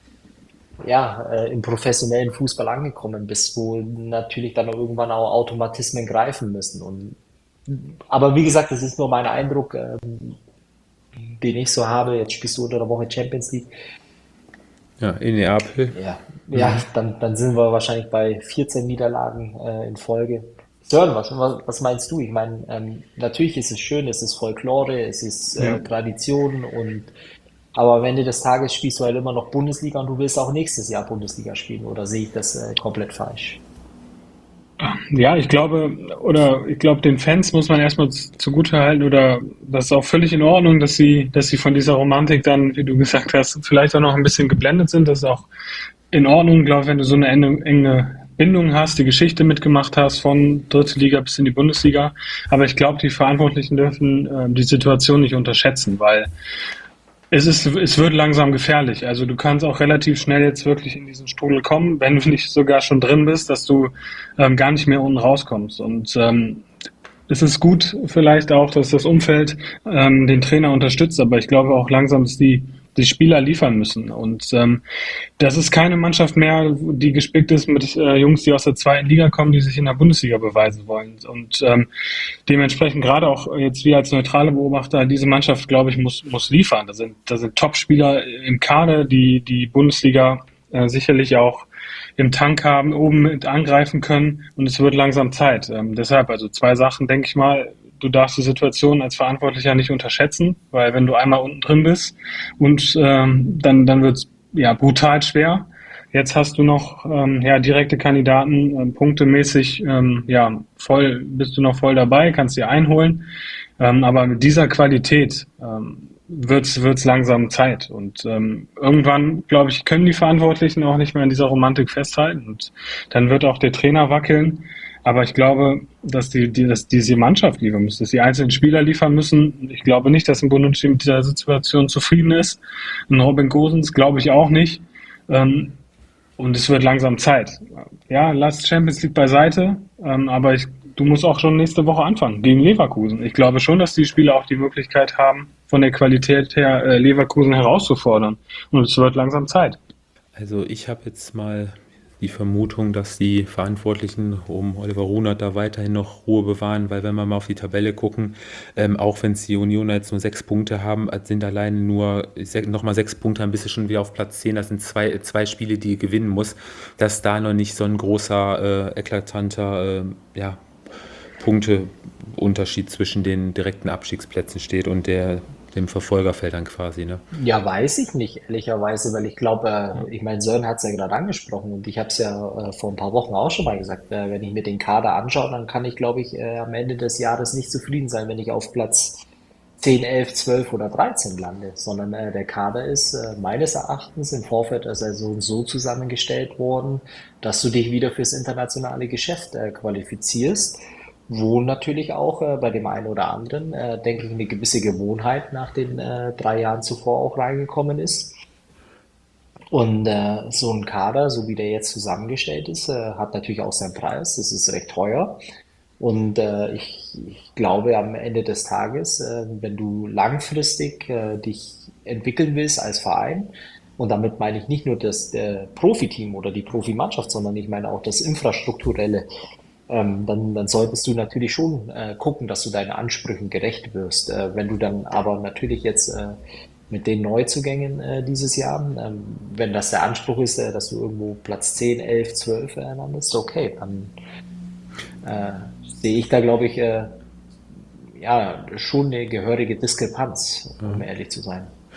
ja, äh, im professionellen Fußball angekommen bist, wo natürlich dann auch irgendwann auch Automatismen greifen müssen. Und, aber wie gesagt, das ist nur mein Eindruck, äh, den ich so habe. Jetzt spielst du unter der Woche Champions League. Ja, in Neapel. Ja, ja, Mhm. dann, dann sind wir wahrscheinlich bei vierzehn Niederlagen äh, in Folge. Sören, was, was, was meinst du? Ich meine, ähm, natürlich ist es schön, es ist Folklore, es ist Ja. äh, Tradition und aber am Ende des Tages spielst du halt immer noch Bundesliga und du willst auch nächstes Jahr Bundesliga spielen, oder sehe ich das äh, komplett falsch? Ja, ich glaube, oder ich glaube, den Fans muss man erstmal z- zugutehalten oder das ist auch völlig in Ordnung, dass sie, dass sie von dieser Romantik dann, wie du gesagt hast, vielleicht auch noch ein bisschen geblendet sind. Das ist auch in Ordnung, glaube ich, wenn du so eine enge, enge Bindung hast, die Geschichte mitgemacht hast von dritte Liga bis in die Bundesliga. Aber ich glaube, die Verantwortlichen dürfen äh, die Situation nicht unterschätzen, weil es ist, es wird langsam gefährlich. Also du kannst auch relativ schnell jetzt wirklich in diesen Strudel kommen, wenn du nicht sogar schon drin bist, dass du ähm, gar nicht mehr unten rauskommst. Und ähm, es ist gut vielleicht auch, dass das Umfeld ähm, den Trainer unterstützt, aber ich glaube auch langsam, dass die die Spieler liefern müssen. Und ähm, das ist keine Mannschaft mehr, die gespickt ist mit äh, Jungs, die aus der zweiten Liga kommen, die sich in der Bundesliga beweisen wollen. Und ähm, dementsprechend gerade auch jetzt wir als neutrale Beobachter, diese Mannschaft, glaube ich, muss, muss liefern. Da sind, da sind Top-Spieler im Kader, die die Bundesliga äh, sicherlich auch im Tank haben, oben mit angreifen können und es wird langsam Zeit. Ähm, deshalb, also zwei Sachen, denke ich mal, du darfst die Situation als Verantwortlicher nicht unterschätzen, weil wenn du einmal unten drin bist und ähm, dann, dann wird es ja brutal schwer. Jetzt hast du noch ähm, ja, direkte Kandidaten, ähm, punktemäßig ähm, ja, voll, bist du noch voll dabei, kannst sie einholen. Ähm, aber mit dieser Qualität ähm, wird's wird's langsam Zeit. Und ähm, irgendwann, glaube ich, können die Verantwortlichen auch nicht mehr an dieser Romantik festhalten. Und dann wird auch der Trainer wackeln. Aber ich glaube, dass die, die dass diese Mannschaft liefern muss, dass die einzelnen Spieler liefern müssen. Ich glaube nicht, dass ein Bonucci mit dieser Situation zufrieden ist. Ein Robin Gosens glaube ich auch nicht. Ähm, und es wird langsam Zeit. Ja, lass Champions League beiseite, ähm, aber ich, du musst auch schon nächste Woche anfangen gegen Leverkusen. Ich glaube schon, dass die Spieler auch die Möglichkeit haben, von der Qualität her äh, Leverkusen herauszufordern. Und es wird langsam Zeit. Also ich habe jetzt mal die Vermutung, dass die Verantwortlichen um Oliver Runert da weiterhin noch Ruhe bewahren, weil wenn wir mal auf die Tabelle gucken, ähm, auch wenn es die Unioner jetzt nur sechs Punkte haben, sind alleine nur nochmal sechs Punkte, dann bist du schon wieder auf Platz zehn. Das sind zwei, zwei Spiele, die gewinnen muss, dass da noch nicht so ein großer, äh, eklatanter äh, ja, Punkteunterschied zwischen den direkten Abstiegsplätzen steht und der, dem Verfolgerfeld dann quasi, ne? Ja, weiß ich nicht, ehrlicherweise, weil ich glaube, äh, ich meine, Sören hat es ja gerade angesprochen und ich habe es ja äh, vor ein paar Wochen auch schon mal gesagt, äh, wenn ich mir den Kader anschaue, dann kann ich, glaube ich, äh, am Ende des Jahres nicht zufrieden sein, wenn ich auf Platz zehn, elf, zwölf oder dreizehn lande, sondern äh, der Kader ist äh, meines Erachtens im Vorfeld der Saison so zusammengestellt worden, dass du dich wieder fürs internationale Geschäft äh, qualifizierst, wo natürlich auch äh, bei dem einen oder anderen, äh, denke ich, eine gewisse Gewohnheit nach den äh, drei Jahren zuvor auch reingekommen ist. Und äh, so ein Kader, so wie der jetzt zusammengestellt ist, äh, hat natürlich auch seinen Preis. Das ist recht teuer. Und äh, ich, ich glaube, am Ende des Tages, äh, wenn du langfristig äh, dich entwickeln willst als Verein, und damit meine ich nicht nur das äh, Profiteam oder die Profimannschaft, sondern ich meine auch das Infrastrukturelle, ähm, dann, dann solltest du natürlich schon äh, gucken, dass du deinen Ansprüchen gerecht wirst. Äh, wenn du dann aber natürlich jetzt äh, mit den Neuzugängen äh, dieses Jahr, ähm, wenn das der Anspruch ist, äh, dass du irgendwo Platz zehn, elf, zwölf äh, landest, okay, dann äh, sehe ich da, glaube ich, äh, ja, schon eine gehörige Diskrepanz, um ehrlich zu sein.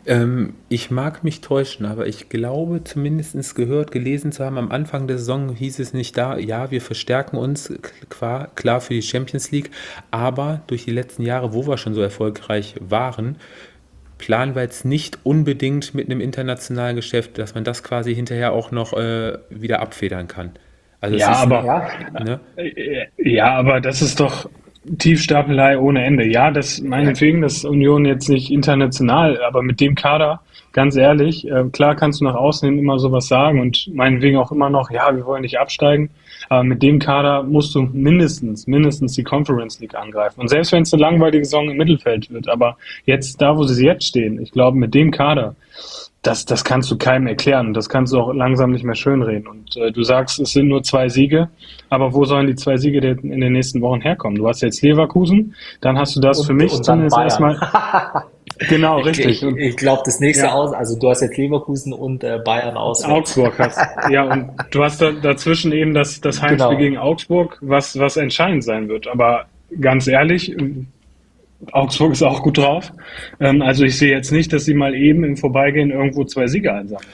Ähm, ich mag mich täuschen, aber ich glaube zumindest gehört, gelesen zu haben, am Anfang der Saison hieß es nicht da, ja, wir verstärken uns klar, klar für die Champions League, aber durch die letzten Jahre, wo wir schon so erfolgreich waren, planen wir jetzt nicht unbedingt mit einem internationalen Geschäft, dass man das quasi hinterher auch noch äh, wieder abfedern kann. Also es Ja, ist ein, aber Ja, ne? Äh, Ja, aber das ist doch Tiefstapelei ohne Ende. Ja, das meinetwegen, dass Union jetzt nicht international, aber mit dem Kader, ganz ehrlich, äh, klar kannst du nach außen hin immer sowas sagen und meinetwegen auch immer noch, ja, wir wollen nicht absteigen, aber mit dem Kader musst du mindestens, mindestens die Conference League angreifen. Und selbst wenn es eine langweilige Saison im Mittelfeld wird, aber jetzt da, wo sie jetzt stehen, ich glaube, mit dem Kader, das, das kannst du keinem erklären. Das kannst du auch langsam nicht mehr schönreden. Und äh, du sagst, es sind nur zwei Siege, aber wo sollen die zwei Siege denn in den nächsten Wochen herkommen? Du hast jetzt Leverkusen, dann hast du das für und, mich und dann zumindest Bayern. erstmal. Genau, Ich, richtig. ich, Und ich glaube, das nächste ja, aus, also du hast jetzt Leverkusen und äh, Bayern auswärts. Augsburg hast. Ja, und du hast da, dazwischen eben das, das Heimspiel Genau. gegen Augsburg, was, was entscheidend sein wird. Aber ganz ehrlich, Augsburg ist auch gut drauf. Ähm, also ich sehe jetzt nicht, dass sie mal eben im Vorbeigehen irgendwo zwei Siege einsammeln.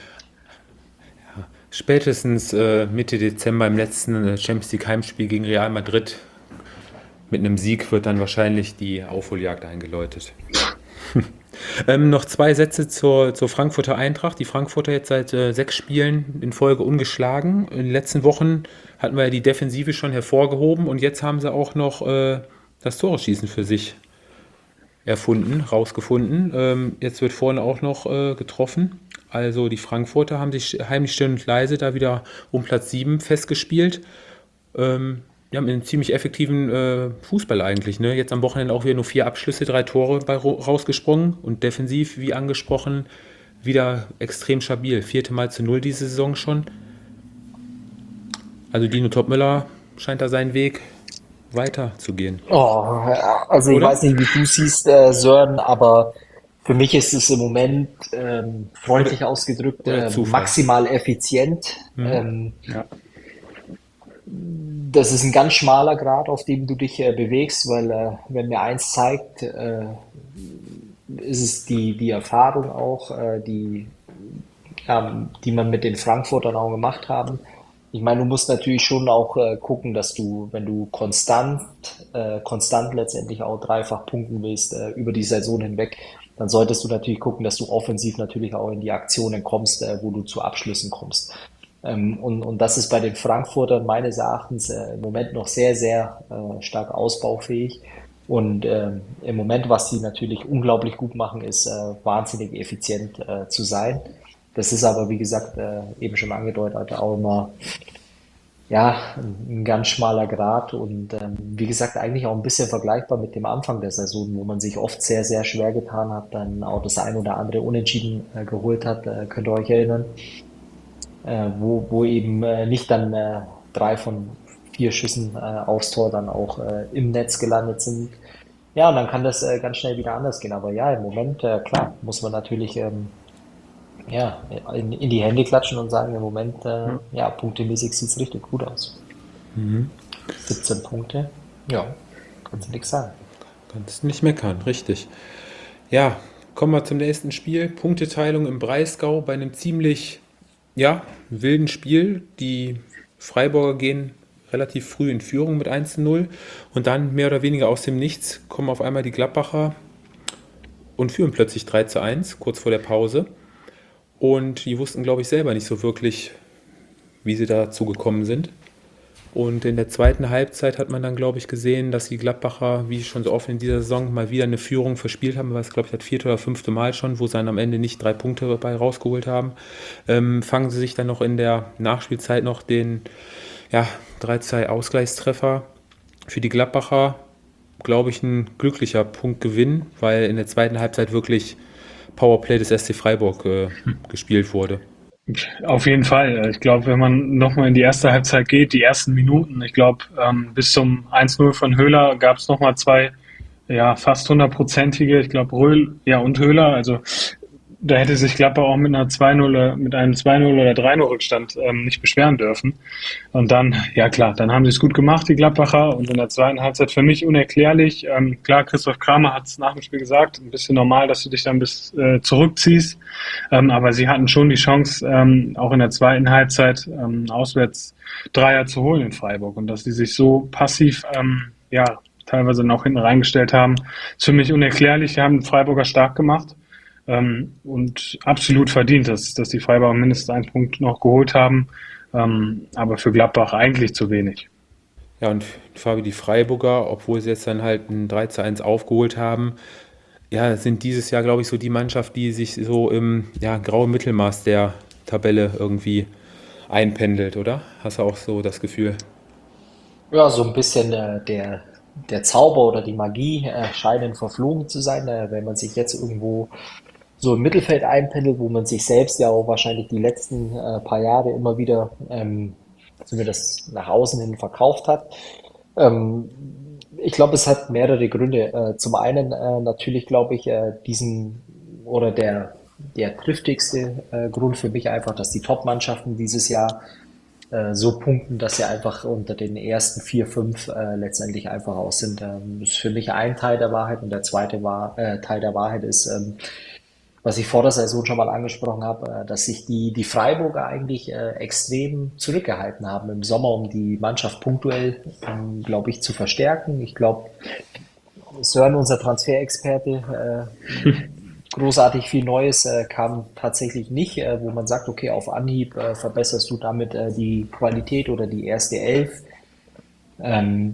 Spätestens äh, Mitte Dezember im letzten äh, Champions League Heimspiel gegen Real Madrid mit einem Sieg wird dann wahrscheinlich die Aufholjagd eingeläutet. Ähm, noch zwei Sätze zur, zur Frankfurter Eintracht. Die Frankfurter jetzt seit äh, sechs Spielen in Folge ungeschlagen. In den letzten Wochen hatten wir ja die Defensive schon hervorgehoben und jetzt haben sie auch noch äh, das Tore-Schießen für sich erfunden, rausgefunden. Ähm, jetzt wird vorne auch noch äh, getroffen. Also die Frankfurter haben sich heimlich still und leise da wieder um Platz sieben festgespielt. Ähm, ja, mit einem ziemlich effektiven äh, Fußball eigentlich. Ne? Jetzt am Wochenende auch wieder nur vier Abschlüsse, drei Tore bei rausgesprungen und defensiv, wie angesprochen, wieder extrem stabil. Vierte Mal zu null diese Saison schon. Also Dino Topmöller scheint da seinen Weg weiter zu gehen. Oh, ja, also ich Oder? weiß nicht, wie du siehst, äh, Sören, aber für mich ist es im Moment ähm, Oder, freundlich ausgedrückt oder äh, Zufall. maximal effizient. Mhm. Ähm, Ja. das ist ein ganz schmaler Grad, auf dem du dich äh, bewegst, weil äh, wenn mir eins zeigt, äh, ist es die, die Erfahrung auch, äh, die, ja, die man mit den Frankfurtern auch gemacht haben. Ich meine, du musst natürlich schon auch äh, gucken, dass du, wenn du konstant, äh, konstant letztendlich auch dreifach punkten willst äh, über die Saison hinweg, dann solltest du natürlich gucken, dass du offensiv natürlich auch in die Aktionen kommst, äh, wo du zu Abschlüssen kommst. Ähm, und, und das ist bei den Frankfurtern meines Erachtens äh, im Moment noch sehr, sehr äh, stark ausbaufähig. Und ähm, im Moment, was sie natürlich unglaublich gut machen, ist äh, wahnsinnig effizient äh, zu sein. Das ist aber, wie gesagt, äh, eben schon angedeutet, auch immer ja, ein, ein ganz schmaler Grat und ähm, wie gesagt, eigentlich auch ein bisschen vergleichbar mit dem Anfang der Saison, wo man sich oft sehr, sehr schwer getan hat, dann auch das ein oder andere Unentschieden äh, geholt hat, äh, könnt ihr euch erinnern, äh, wo, wo eben äh, nicht dann äh, drei von vier Schüssen äh, aufs Tor dann auch äh, im Netz gelandet sind. Ja, und dann kann das äh, ganz schnell wieder anders gehen. Aber ja, im Moment, äh, klar, muss man natürlich ähm, ja, in, in die Hände klatschen und sagen, im Moment, äh, ja, punktemäßig sieht es richtig gut aus. siebzehn Punkte, ja, kannst du nichts sagen. Kannst nicht meckern, richtig. Ja, kommen wir zum nächsten Spiel. Punkteteilung im Breisgau bei einem ziemlich, ja, wilden Spiel. Die Freiburger gehen relativ früh in Führung mit eins zu null und dann mehr oder weniger aus dem Nichts kommen auf einmal die Gladbacher und führen plötzlich drei zu eins, kurz vor der Pause. Und die wussten, glaube ich, selber nicht so wirklich, wie sie dazu gekommen sind. Und in der zweiten Halbzeit hat man dann, glaube ich, gesehen, dass die Gladbacher, wie schon so oft in dieser Saison, mal wieder eine Führung verspielt haben. Das, glaube ich, das vierte oder fünfte Mal schon, wo sie dann am Ende nicht drei Punkte dabei rausgeholt haben. Ähm, fangen sie sich dann noch in der Nachspielzeit noch den ja, drei zu zwei Ausgleichstreffer. Für die Gladbacher, glaube ich, ein glücklicher Punktgewinn, weil in der zweiten Halbzeit wirklich Powerplay des S C Freiburg äh, gespielt wurde. Auf jeden Fall. Ich glaube, wenn man nochmal in die erste Halbzeit geht, die ersten Minuten, ich glaube, ähm, bis zum eins null von Höhler gab es nochmal zwei, ja, fast hundertprozentige, ich glaube, Röhl, ja, und Höhler, also da hätte sich Gladbach auch mit einer zwei null, oder- mit einem zwei null oder drei null Rückstand ähm, nicht beschweren dürfen. Und dann, ja klar, dann haben sie es gut gemacht, die Gladbacher. Und in der zweiten Halbzeit für mich unerklärlich. Ähm, klar, Christoph Kramer hat es nach dem Spiel gesagt, ein bisschen normal, dass du dich dann bis äh, zurückziehst. Ähm, aber sie hatten schon die Chance, ähm, auch in der zweiten Halbzeit ähm, auswärts Dreier zu holen in Freiburg. Und dass die sich so passiv, ähm, ja, teilweise noch hinten reingestellt haben, ist für mich unerklärlich. Die haben den Freiburger stark gemacht. Ähm, und absolut verdient, dass, dass die Freiburger mindestens einen Punkt noch geholt haben, ähm, aber für Gladbach eigentlich zu wenig. Ja, und Fabi, die Freiburger, obwohl sie jetzt dann halt ein drei zu eins aufgeholt haben, ja, sind dieses Jahr, glaube ich, so die Mannschaft, die sich so im ja, grauen Mittelmaß der Tabelle irgendwie einpendelt, oder? Hast du auch so das Gefühl? Ja, so ein bisschen äh, der, der Zauber oder die Magie äh, scheinen verflogen zu sein, äh, wenn man sich jetzt irgendwo so im Mittelfeld einpendelt, wo man sich selbst ja auch wahrscheinlich die letzten äh, paar Jahre immer wieder ähm, zumindest nach außen hin verkauft hat. Ähm, Ich glaube, es hat mehrere Gründe. Äh, zum einen äh, natürlich glaube ich äh, diesen oder der der triftigste äh, Grund für mich einfach, dass die Top-Mannschaften dieses Jahr äh, so punkten, dass sie einfach unter den ersten vier, fünf äh, letztendlich einfach aus sind. Ähm, das ist für mich ein Teil der Wahrheit und der zweite war, äh, Teil der Wahrheit ist, ähm, was ich vor der Saison schon mal angesprochen habe, äh, dass sich die, die Freiburger eigentlich äh, extrem zurückgehalten haben im Sommer, um die Mannschaft punktuell, ähm, glaube ich, zu verstärken. Ich glaube, Sören, unser Transferexperte, äh, großartig viel Neues äh, kam tatsächlich nicht, äh, wo man sagt, okay, auf Anhieb äh, verbesserst du damit äh, die Qualität oder die erste Elf. Ähm,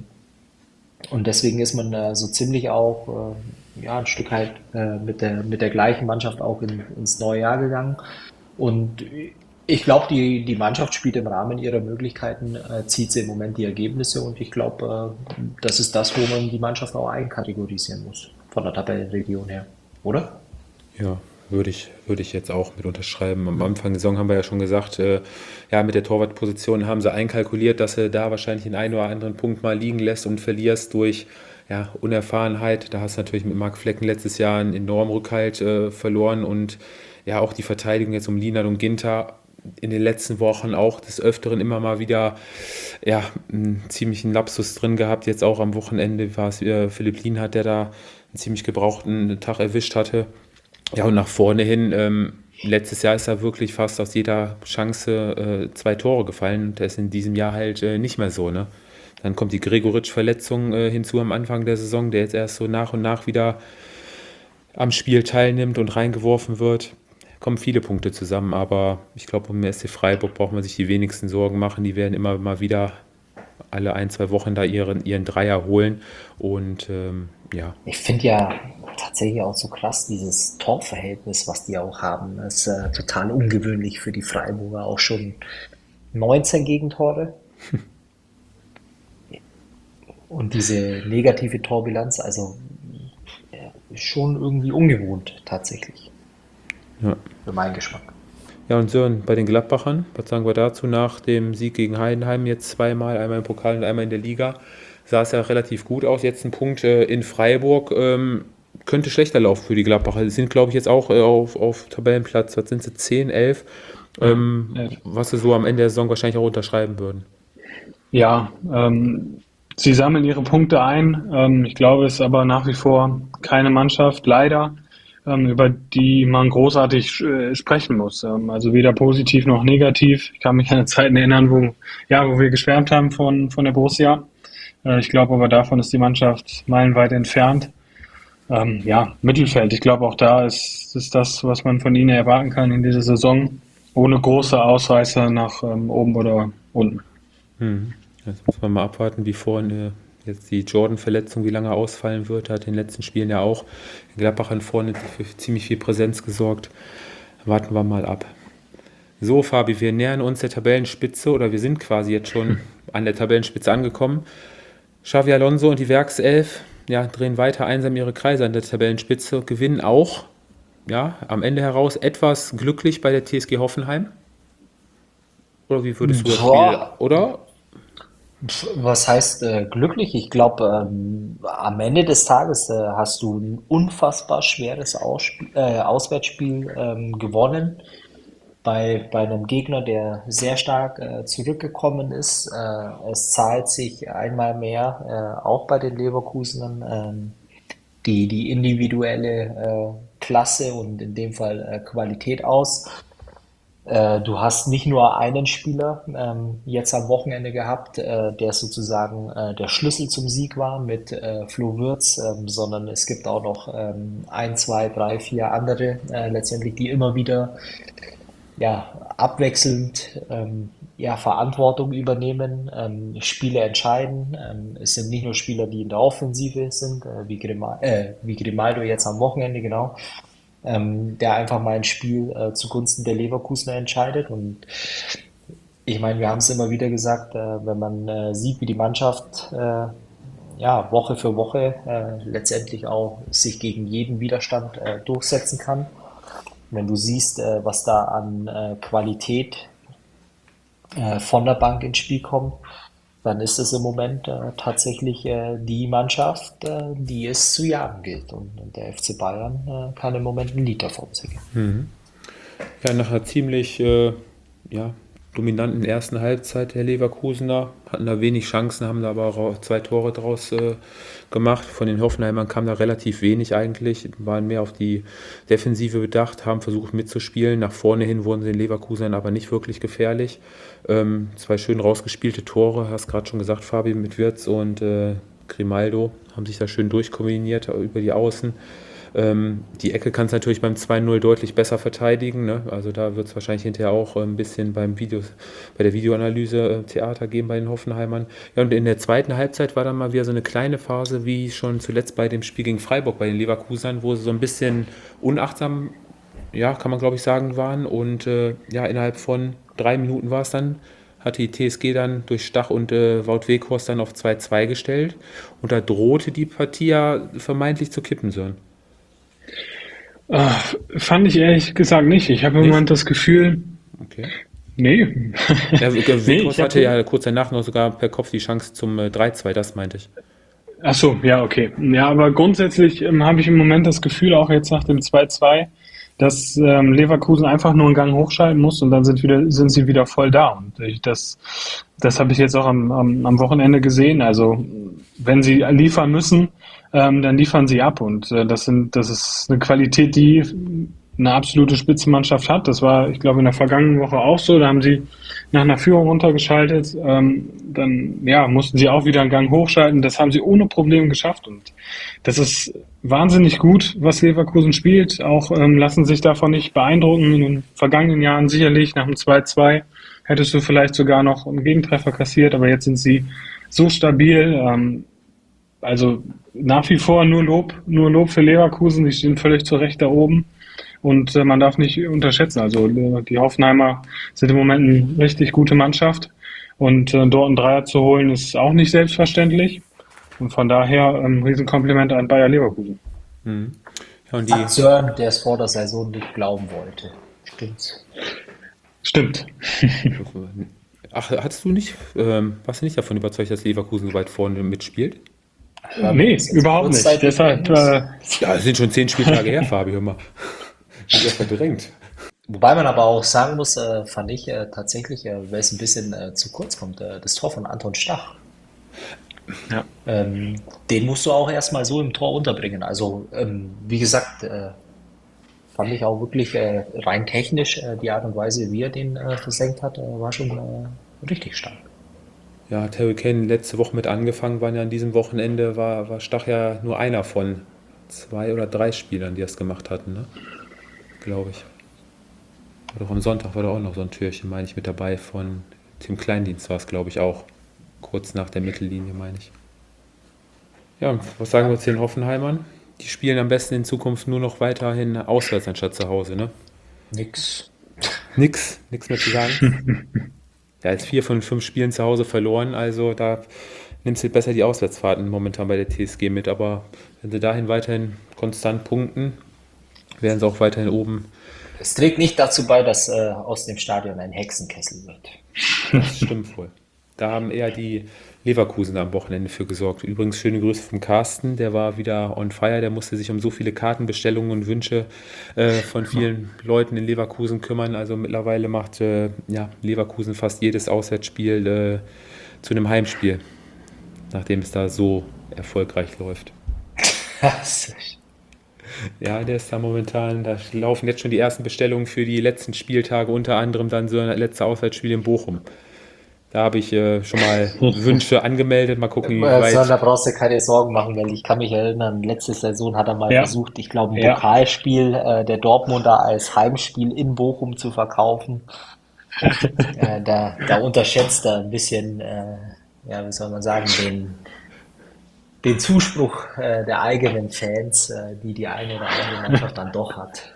und deswegen ist man äh, so ziemlich auch äh, ja, ein Stück halt äh, mit der, mit der gleichen Mannschaft auch in, ins neue Jahr gegangen. Und ich glaube, die, die Mannschaft spielt im Rahmen ihrer Möglichkeiten, äh, zieht sie im Moment die Ergebnisse und ich glaube, äh, das ist das, wo man die Mannschaft auch einkategorisieren muss, von der Tabellenregion her, oder? Ja, würde ich, würde ich jetzt auch mit unterschreiben. Am Anfang der Saison haben wir ja schon gesagt, äh, ja, mit der Torwartposition haben sie einkalkuliert, dass sie da wahrscheinlich den einen oder anderen Punkt mal liegen lässt und verlierst durch ja, Unerfahrenheit. Da hast du natürlich mit Marc Flecken letztes Jahr einen enormen Rückhalt äh, verloren und ja, auch die Verteidigung jetzt um Lienert und Ginter in den letzten Wochen auch des Öfteren immer mal wieder ja, einen ziemlichen Lapsus drin gehabt. Jetzt auch am Wochenende war es äh, Philipp Lienhardt, der da einen ziemlich gebrauchten Tag erwischt hatte. Ja, und nach vorne hin, ähm, letztes Jahr ist er wirklich fast aus jeder Chance äh, zwei Tore gefallen. Und das ist in diesem Jahr halt äh, nicht mehr so, ne? Dann kommt die Gregoritsch-Verletzung äh, hinzu am Anfang der Saison, der jetzt erst so nach und nach wieder am Spiel teilnimmt und reingeworfen wird. Kommen viele Punkte zusammen, aber ich glaube, um den S C Freiburg braucht man sich die wenigsten Sorgen machen. Die werden immer mal wieder alle ein, zwei Wochen da ihren, ihren Dreier holen. Und ähm, ja, Ich finde ja tatsächlich auch so krass, dieses Torverhältnis, was die auch haben, ist äh, total ungewöhnlich für die Freiburger. Auch schon neunzehn Gegentore und diese negative Torbilanz, also äh, ist schon irgendwie ungewohnt tatsächlich, ja. für meinen Geschmack. Ja, und Sören, bei den Gladbachern, was sagen wir dazu? Nach dem Sieg gegen Heidenheim jetzt zweimal, einmal im Pokal und einmal in der Liga, sah es ja relativ gut aus. Jetzt ein Punkt äh, in Freiburg, ähm, könnte schlechter laufen für die Gladbacher. Sie sind, glaube ich, jetzt auch äh, auf, auf Tabellenplatz, was sind sie, zehn, elf, ähm, Ja. was sie so am Ende der Saison wahrscheinlich auch unterschreiben würden. Ja, ähm, sie sammeln ihre Punkte ein. Ähm, ich glaube, es ist aber nach wie vor keine Mannschaft, leider, ähm, über die man großartig äh, sprechen muss. Ähm, also weder positiv noch negativ. Ich kann mich an Zeiten erinnern, wo, ja, wo wir geschwärmt haben von, von der Borussia. Äh, ich glaube aber, davon ist die Mannschaft meilenweit entfernt. Ähm, ja, Mittelfeld. Ich glaube, auch da ist, ist das, was man von ihnen erwarten kann in dieser Saison, ohne große Ausreißer nach ähm, oben oder unten. Hm. Jetzt muss man mal abwarten, wie vorhin äh, jetzt die Jordan-Verletzung, wie lange ausfallen wird. Hat in den letzten Spielen ja auch in Gladbach vorne für ziemlich viel Präsenz gesorgt. Warten wir mal ab. So, Fabi, wir nähern uns der Tabellenspitze oder wir sind quasi jetzt schon an der Tabellenspitze angekommen. Xavi Alonso und die Werkself ja, drehen weiter einsam ihre Kreise an der Tabellenspitze, gewinnen auch ja, am Ende heraus etwas glücklich bei der T S G Hoffenheim. Oder wie würdest du das Spiel, Boah, oder? Was heißt äh, glücklich? Ich glaube, ähm, am Ende des Tages äh, hast du ein unfassbar schweres Ausspiel, äh, Auswärtsspiel ähm, gewonnen bei, bei einem Gegner, der sehr stark äh, zurückgekommen ist. Äh, es zahlt sich einmal mehr, äh, auch bei den Leverkusenern, ähm, die, die individuelle äh, Klasse und in dem Fall äh, Qualität aus. Äh, du hast nicht nur einen Spieler ähm, jetzt am Wochenende gehabt, äh, der sozusagen äh, der Schlüssel zum Sieg war mit äh, Flo Würz, ähm, sondern es gibt auch noch ähm, ein, zwei, drei, vier andere äh, letztendlich, die immer wieder ja, abwechselnd ähm, ja, Verantwortung übernehmen, ähm, Spiele entscheiden. Ähm, es sind nicht nur Spieler, die in der Offensive sind, äh, wie, Grima äh, wie Grimaldo jetzt am Wochenende, genau, ähm, der einfach mal ein Spiel äh, zugunsten der Leverkusener entscheidet. Und ich meine, wir haben es immer wieder gesagt, äh, wenn man äh, sieht, wie die Mannschaft äh, ja, Woche für Woche äh, letztendlich auch sich gegen jeden Widerstand äh, durchsetzen kann. Wenn du siehst, äh, was da an äh, Qualität äh, von der Bank ins Spiel kommt, dann ist es im Moment äh, tatsächlich äh, die Mannschaft, äh, die es zu jagen gilt. Und, und der F C Bayern äh, kann im Moment ein Lied davon singen. Mhm. Ja, nach einer ziemlich äh, ja, dominanten ersten Halbzeit der Leverkusener hatten da wenig Chancen, haben da aber auch zwei Tore draus äh, gemacht. Von den Hoffenheimern kam da relativ wenig eigentlich, waren mehr auf die Defensive bedacht, haben versucht mitzuspielen. Nach vorne hin wurden sie den Leverkusenern aber nicht wirklich gefährlich. Ähm, zwei schön rausgespielte Tore, hast gerade schon gesagt, Fabi, mit Wirtz und äh, Grimaldo haben sich da schön durchkombiniert über die Außen. Ähm, die Ecke kann es natürlich beim zwei null deutlich besser verteidigen. Ne? Also da wird es wahrscheinlich hinterher auch äh, ein bisschen beim Video, bei der Videoanalyse äh, Theater geben bei den Hoffenheimern. Ja, und in der zweiten Halbzeit war dann mal wieder so eine kleine Phase, wie schon zuletzt bei dem Spiel gegen Freiburg bei den Leverkusenern, wo sie so ein bisschen unachtsam, ja, kann man glaube ich sagen, waren. Und äh, ja, innerhalb von drei Minuten war es dann, hat die T S G dann durch Stach und äh, Wout Weghorst dann auf zwei zwei gestellt. Und da drohte die Partie ja vermeintlich zu kippen, Sören. Äh, fand ich ehrlich gesagt nicht. Ich habe im Nicht? Moment das Gefühl, Okay. nee. Ja, Nee, Weghorst ich hatte habe, ja kurz danach noch sogar per Kopf die Chance zum äh, drei zwei, das meinte ich. ach so, ja, okay. Ja, aber grundsätzlich ähm, habe ich im Moment das Gefühl, auch jetzt nach dem zwei zwei, dass ähm, Leverkusen einfach nur einen Gang hochschalten muss und dann sind wieder, sind sie wieder voll da. Und ich, das, das habe ich jetzt auch am, am, am Wochenende gesehen. Also wenn sie liefern müssen, ähm, dann liefern sie ab. Und äh, das sind, das ist eine Qualität, die eine absolute Spitzenmannschaft hat. Das war, ich glaube, in der vergangenen Woche auch so. Da haben sie nach einer Führung runtergeschaltet. Ähm, dann ja, mussten sie auch wieder einen Gang hochschalten. Das haben sie ohne Probleme geschafft. Und das ist wahnsinnig gut, was Leverkusen spielt. Auch ähm, lassen sich davon nicht beeindrucken. In den vergangenen Jahren sicherlich nach dem zwei zwei hättest du vielleicht sogar noch einen Gegentreffer kassiert. Aber jetzt sind sie so stabil. Ähm, also nach wie vor nur Lob, nur Lob für Leverkusen. Die stehen völlig zu Recht da oben. Und äh, man darf nicht unterschätzen, also äh, die Hoffenheimer sind im Moment eine richtig gute Mannschaft und äh, dort einen Dreier zu holen ist auch nicht selbstverständlich und von daher ein ähm, Riesenkompliment an Bayer Leverkusen. Mhm. Ja, und die, Sagt Sören, der es vor der Saison nicht glauben wollte. Stimmt's? Stimmt. ach, hattest du nicht, ähm, warst du nicht davon überzeugt, dass Leverkusen so weit vorne mitspielt? Hören wir Nee, das jetzt überhaupt nicht. kurzzeitig Deshalb, Ergebnis? äh, Ja, es sind schon zehn Spieltage her, Fabi, hör mal. Sind ja verdrängt. Wobei man aber auch sagen muss, äh, fand ich äh, tatsächlich, äh, weil es ein bisschen äh, zu kurz kommt, äh, das Tor von Anton Stach. ja. Ähm, den musst du auch erstmal so im Tor unterbringen. Also, ähm, wie gesagt, äh, fand ich auch wirklich äh, rein technisch äh, die Art und Weise, wie er den äh, versenkt hat, äh, war schon äh, richtig stark. Ja, hat Harry Kane letzte Woche mit angefangen, waren ja an diesem Wochenende, war, war Stach ja nur einer von zwei oder drei Spielern, die das gemacht hatten, ne? Glaube ich. War doch am Sonntag war da auch noch so ein Türchen, meine ich, mit dabei von Tim Kleindienst war es, glaube ich, auch. Kurz nach der Mittellinie, meine ich. Ja, und was sagen wir zu den Hoffenheimern? Die spielen am besten in Zukunft nur noch weiterhin auswärts anstatt zu Hause, ne? Nix. Nix, nix mehr zu sagen. Ja, jetzt vier von fünf Spielen zu Hause verloren, also da nimmst du besser die Auswärtsfahrten momentan bei der T S G mit, aber wenn sie dahin weiterhin konstant punkten, werden sie auch weiterhin oben. Es trägt nicht dazu bei, dass äh, aus dem Stadion ein Hexenkessel wird. Das stimmt wohl. Da haben eher die Leverkusen am Wochenende für gesorgt. Übrigens schöne Grüße vom Carsten, der war wieder on fire, der musste sich um so viele Kartenbestellungen und Wünsche äh, von vielen Leuten in Leverkusen kümmern. Also mittlerweile macht äh, ja, Leverkusen fast jedes Auswärtsspiel äh, zu einem Heimspiel, nachdem es da so erfolgreich läuft. Ja, der ist da momentan, da laufen jetzt schon die ersten Bestellungen für die letzten Spieltage, unter anderem dann so ein letztes Auswärtsspiel in Bochum. Da habe ich äh, schon mal Wünsche angemeldet, mal gucken, wie Äh, Sören, da weit. brauchst du keine Sorgen machen, weil ich kann mich erinnern, letzte Saison hat er mal Ja, versucht, ich glaube, ein ja. Pokalspiel äh, der Dortmunder als Heimspiel in Bochum zu verkaufen. Äh, da, da unterschätzt er ein bisschen, äh, ja, wie soll man sagen, den, den Zuspruch äh, der eigenen Fans, äh, die die eine oder andere Mannschaft dann doch hat.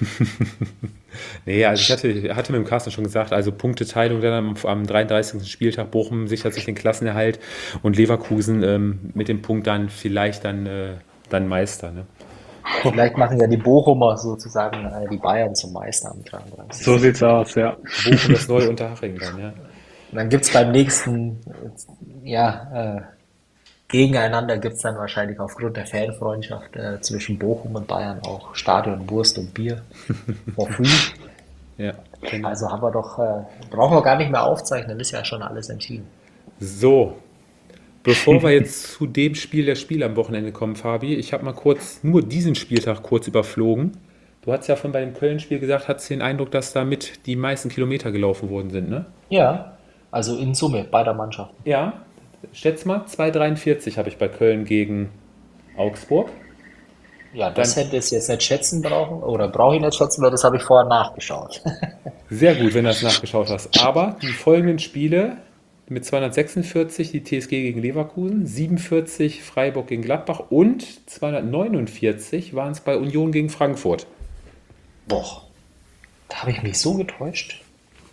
Nee, also ich hatte, hatte mit dem Carsten schon gesagt, also Punkteteilung dann am, am dreiunddreißigsten Spieltag, Bochum sichert sich den Klassenerhalt und Leverkusen ähm, mit dem Punkt dann vielleicht dann, äh, dann Meister. Ne? Vielleicht machen ja die Bochumer sozusagen äh, die Bayern zum Meister am So dreiunddreißigsten sieht's aus, ja. Bochum das neue Unterhaching dann, ja. Und dann gibt's beim nächsten, äh, ja, äh, Gegeneinander gibt's dann wahrscheinlich aufgrund der Fanfreundschaft äh, zwischen Bochum und Bayern auch Stadion, Wurst und Bier for free. Ja, genau. Also haben wir doch, äh, brauchen wir gar nicht mehr aufzeichnen, ist ja schon alles entschieden. So, bevor wir jetzt zu dem Spiel der Spiele am Wochenende kommen, Fabi, ich habe mal kurz nur diesen Spieltag kurz überflogen. Du hast ja von bei dem Köln-Spiel gesagt, hattest den Eindruck, dass damit die meisten Kilometer gelaufen worden sind, ne? Ja, also in Summe beider Mannschaften. Ja, schätz mal, zwei dreiundvierzig habe ich bei Köln gegen Augsburg. Ja, das Dann hätte ich jetzt nicht schätzen brauchen, oder brauche ich nicht schätzen, weil das habe ich vorher nachgeschaut. sehr gut, wenn du das nachgeschaut hast. Aber die folgenden Spiele mit zweihundertsechsundvierzig die T S G gegen Leverkusen, siebenundvierzig Freiburg gegen Gladbach und zweihundertneunundvierzig waren es bei Union gegen Frankfurt. Boah, da habe ich mich so getäuscht.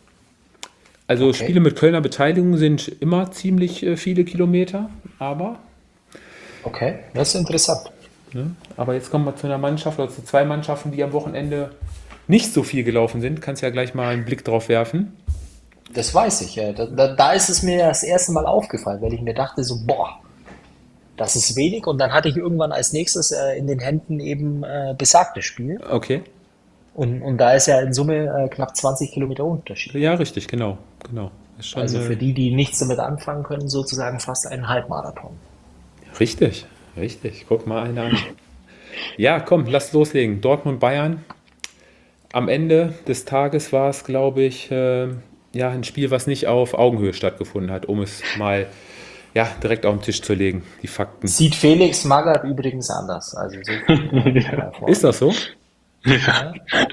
Also Okay. Spiele mit Kölner Beteiligung sind immer ziemlich äh, viele Kilometer, aber, Okay, das ist interessant. ne, aber jetzt kommen wir zu einer Mannschaft oder zu zwei Mannschaften, die am Wochenende nicht so viel gelaufen sind. Kannst ja gleich mal einen Blick drauf werfen. Das weiß ich. Ja. Da, da, da ist es mir das erste Mal aufgefallen, weil ich mir dachte so, boah, das ist wenig. Und dann hatte ich irgendwann als nächstes äh, in den Händen eben äh, besagtes Spiel. Okay. Und, und da ist ja in Summe äh, knapp zwanzig Kilometer Unterschied. Ja, richtig, genau, genau. Ist schon Also für äh, die, die nichts damit anfangen können, sozusagen fast ein Halbmarathon. richtig, richtig. Guck mal einer an. Ja, komm, lass loslegen. Dortmund, Bayern. Am Ende des Tages war es, glaube ich, äh, ja, ein Spiel, was nicht auf Augenhöhe stattgefunden hat, um es mal ja, direkt auf den Tisch zu legen, die Fakten. Sieht Felix Magath übrigens anders. Also so viel äh, davor. Ist das so? Ja.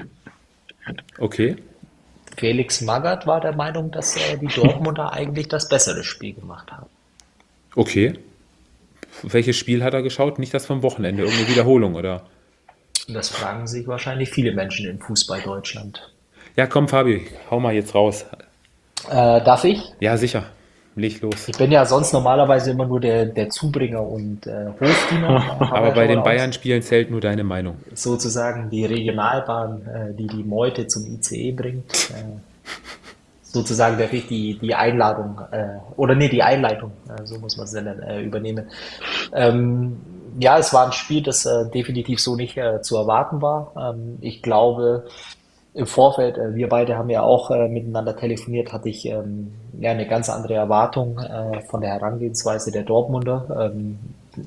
Okay. Felix Magath war der Meinung, dass äh, die Dortmunder eigentlich das bessere Spiel gemacht haben. Okay. Welches Spiel hat er geschaut? Nicht das vom Wochenende, irgendeine Wiederholung, oder? Und das fragen sich wahrscheinlich viele Menschen in Fußball Deutschland. Ja, komm, Fabi, hau mal jetzt raus. Äh, darf ich? Ja, sicher. Leg los. Ich bin ja sonst normalerweise immer nur der, der Zubringer und äh, Hofdiener. Haben wir Aber ja bei schon den mal Bayern-Spielen zählt nur deine Meinung. aus. Sozusagen die Regionalbahn, äh, die die Meute zum I C E bringt. Äh, sozusagen darf ich die, die Einladung, äh, oder nee, die Einleitung, äh, so muss man es nennen, äh, übernehmen. Ähm, ja, es war ein Spiel, das äh, definitiv so nicht äh, zu erwarten war. Ähm, ich glaube, im Vorfeld, äh, wir beide haben ja auch äh, miteinander telefoniert, hatte ich ähm, ja eine ganz andere Erwartung äh, von der Herangehensweise der Dortmunder, ähm,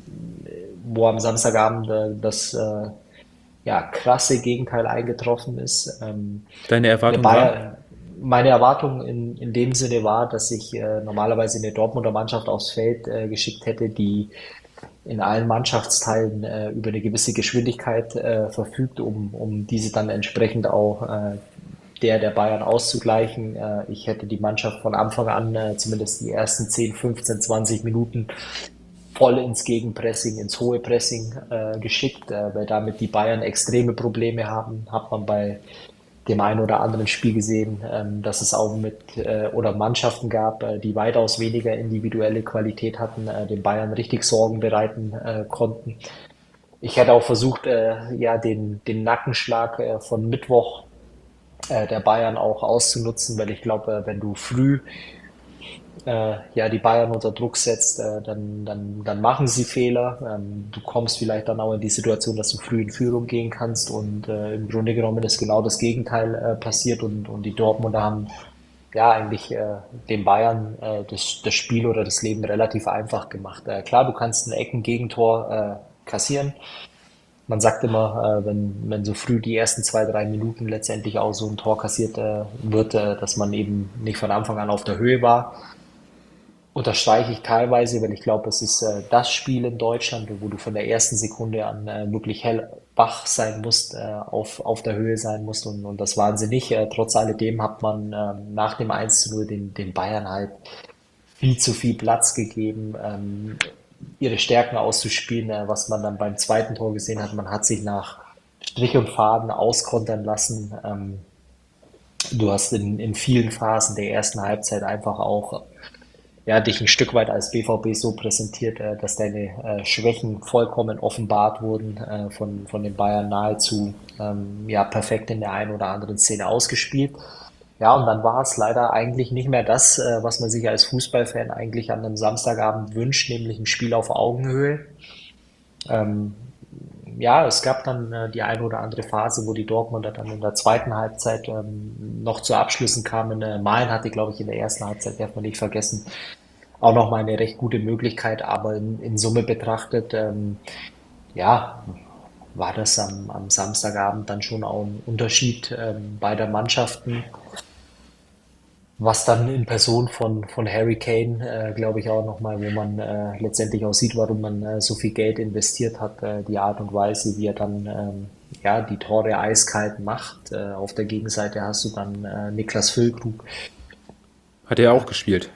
wo am Samstagabend äh, das äh, ja, krasse Gegenteil eingetroffen ist. Ähm, Deine der Erwartung war? Bayern, meine Erwartung in, in dem Sinne war, dass ich äh, normalerweise eine Dortmunder Mannschaft aufs Feld äh, geschickt hätte, die in allen Mannschaftsteilen äh, über eine gewisse Geschwindigkeit äh, verfügt, um, um diese dann entsprechend auch äh, der der Bayern auszugleichen. Äh, ich hätte die Mannschaft von Anfang an, äh, zumindest die ersten zehn, fünfzehn, zwanzig Minuten, voll ins Gegenpressing, ins hohe Pressing äh, geschickt, äh, weil damit die Bayern extreme Probleme haben, hat man bei dem einen oder anderen Spiel gesehen, ähm, dass es auch mit äh, oder Mannschaften gab, äh, die weitaus weniger individuelle Qualität hatten, äh, den Bayern richtig Sorgen bereiten äh, konnten. Ich hätte auch versucht, äh, ja den den Nackenschlag äh, von Mittwoch äh, der Bayern auch auszunutzen, weil ich glaube, äh, wenn du früh äh, ja, die Bayern unter Druck setzt, äh, dann, dann, dann machen sie Fehler. Ähm, du kommst vielleicht dann auch in die Situation, dass du früh in Führung gehen kannst und äh, im Grunde genommen ist genau das Gegenteil äh, passiert und, und die Dortmunder haben ja eigentlich äh, den Bayern äh, das, das Spiel oder das Leben relativ einfach gemacht. Äh, klar, du kannst ein Eckengegentor äh, kassieren. Man sagt immer, äh, wenn, wenn so früh die ersten zwei, drei Minuten letztendlich auch so ein Tor kassiert äh, wird, äh, dass man eben nicht von Anfang an auf der Höhe war. Unterstreiche ich teilweise, weil ich glaube, es ist äh, das Spiel in Deutschland, wo du von der ersten Sekunde an äh, wirklich hellwach sein musst, äh, auf, auf der Höhe sein musst und, und das waren sie nicht. Äh, trotz alledem hat man ähm, nach dem eins zu null den, den Bayern halt viel zu viel Platz gegeben, ähm, ihre Stärken auszuspielen, äh, was man dann beim zweiten Tor gesehen hat. Man hat sich nach Strich und Faden auskontern lassen. Ähm, du hast in, in vielen Phasen der ersten Halbzeit einfach auch ja, dich ein Stück weit als B V B so präsentiert, äh, dass deine äh, Schwächen vollkommen offenbart wurden, äh, von, von den Bayern nahezu ähm, ja, perfekt in der einen oder anderen Szene ausgespielt. Ja, und dann war es leider eigentlich nicht mehr das, äh, was man sich als Fußballfan eigentlich an einem Samstagabend wünscht, nämlich ein Spiel auf Augenhöhe. Ähm, ja, es gab dann äh, die eine oder andere Phase, wo die Dortmunder dann in der zweiten Halbzeit ähm, noch zu Abschlüssen kamen. Äh, Malen hatte, glaube ich, in der ersten Halbzeit, darf man nicht vergessen, auch noch mal eine recht gute Möglichkeit, aber in, in Summe betrachtet, ähm, ja, war das am, am Samstagabend dann schon auch ein Unterschied ähm, beider Mannschaften, was dann in Person von, von Harry Kane, äh, glaube ich auch nochmal, wo man äh, letztendlich auch sieht, warum man äh, so viel Geld investiert hat, äh, die Art und Weise, wie er dann ähm, ja, die Tore eiskalt macht. Äh, auf der Gegenseite hast du dann äh, Niklas Füllkrug. Hat er auch gespielt?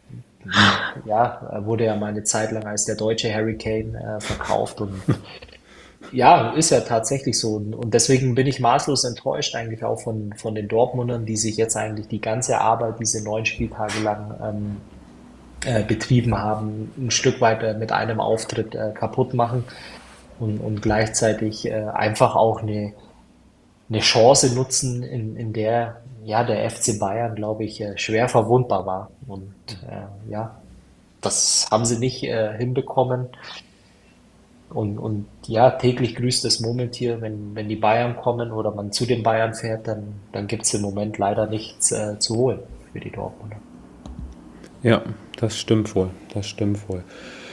Ja, er wurde ja mal eine Zeit lang als der deutsche Harry Kane äh, verkauft und ja, ist ja tatsächlich so. Und und deswegen bin ich maßlos enttäuscht eigentlich auch von, von den Dortmundern, die sich jetzt eigentlich die ganze Arbeit diese neun Spieltage lang ähm, äh, betrieben haben, ein Stück weit äh, mit einem Auftritt äh, kaputt machen und, und gleichzeitig äh, einfach auch eine, eine Chance nutzen, in, in der ja der F C Bayern, glaube ich, äh, schwer verwundbar war. Und äh, ja, das haben sie nicht äh, hinbekommen. Und, und ja, täglich grüßt das Murmeltier, wenn, wenn die Bayern kommen oder man zu den Bayern fährt, dann, dann gibt es im Moment leider nichts äh, zu holen für die Dortmunder. Ja, das stimmt wohl. Das stimmt wohl.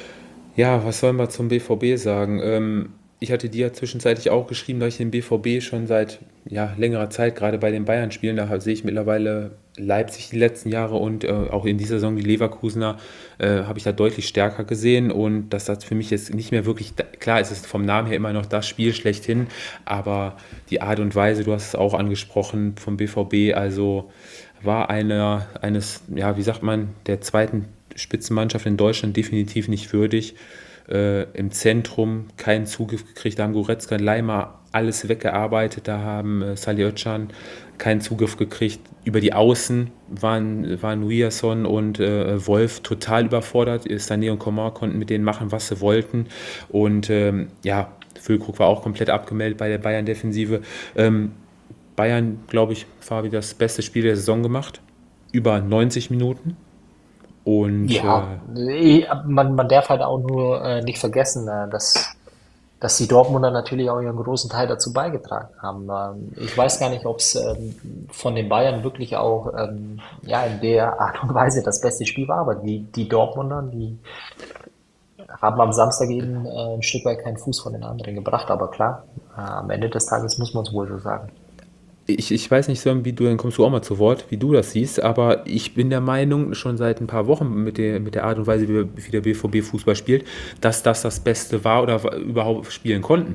Ja, was sollen wir zum B V B sagen? Ähm, ich hatte dir zwischenzeitlich auch geschrieben, dass ich den B V B schon seit ja, längerer Zeit, gerade bei den Bayern-Spielen, da sehe ich mittlerweile Leipzig die letzten Jahre und äh, auch in dieser Saison die Leverkusener, äh, habe ich da deutlich stärker gesehen und dass das für mich jetzt nicht mehr wirklich, klar ist es vom Namen her immer noch das Spiel schlechthin, aber die Art und Weise, du hast es auch angesprochen vom B V B, also war eine, eines, ja, wie sagt man, der zweiten Spitzenmannschaft in Deutschland definitiv nicht würdig. Äh, Im Zentrum keinen Zugriff gekriegt, da haben Goretzka, Leimer alles weggearbeitet, da haben äh, Salih Özcan keinen Zugriff gekriegt. Über die Außen waren, waren Ryerson und äh, Wolf total überfordert. Sané und Coman konnten mit denen machen, was sie wollten. Und ähm, ja, Füllkrug war auch komplett abgemeldet bei der Bayern-Defensive. Ähm, Bayern, glaube ich, Fabi, das beste Spiel der Saison gemacht. Über neunzig Minuten. Und Ja, äh, eh, man, man darf halt auch nur äh, nicht vergessen, äh, dass, dass die Dortmunder natürlich auch ihren großen Teil dazu beigetragen haben. Ähm, ich weiß gar nicht, ob es ähm, von den Bayern wirklich auch ähm, ja, in der Art und Weise das beste Spiel war, aber die, die Dortmunder, die haben am Samstag eben äh, ein Stück weit keinen Fuß von den anderen gebracht, aber klar, äh, am Ende des Tages muss man es wohl so sagen. Ich, ich weiß nicht, Sören, wie du, dann kommst du auch mal zu Wort, wie du das siehst, aber ich bin der Meinung, schon seit ein paar Wochen mit der, mit der Art und Weise, wie, wie der B V B Fußball spielt, dass das das Beste war oder überhaupt spielen konnten.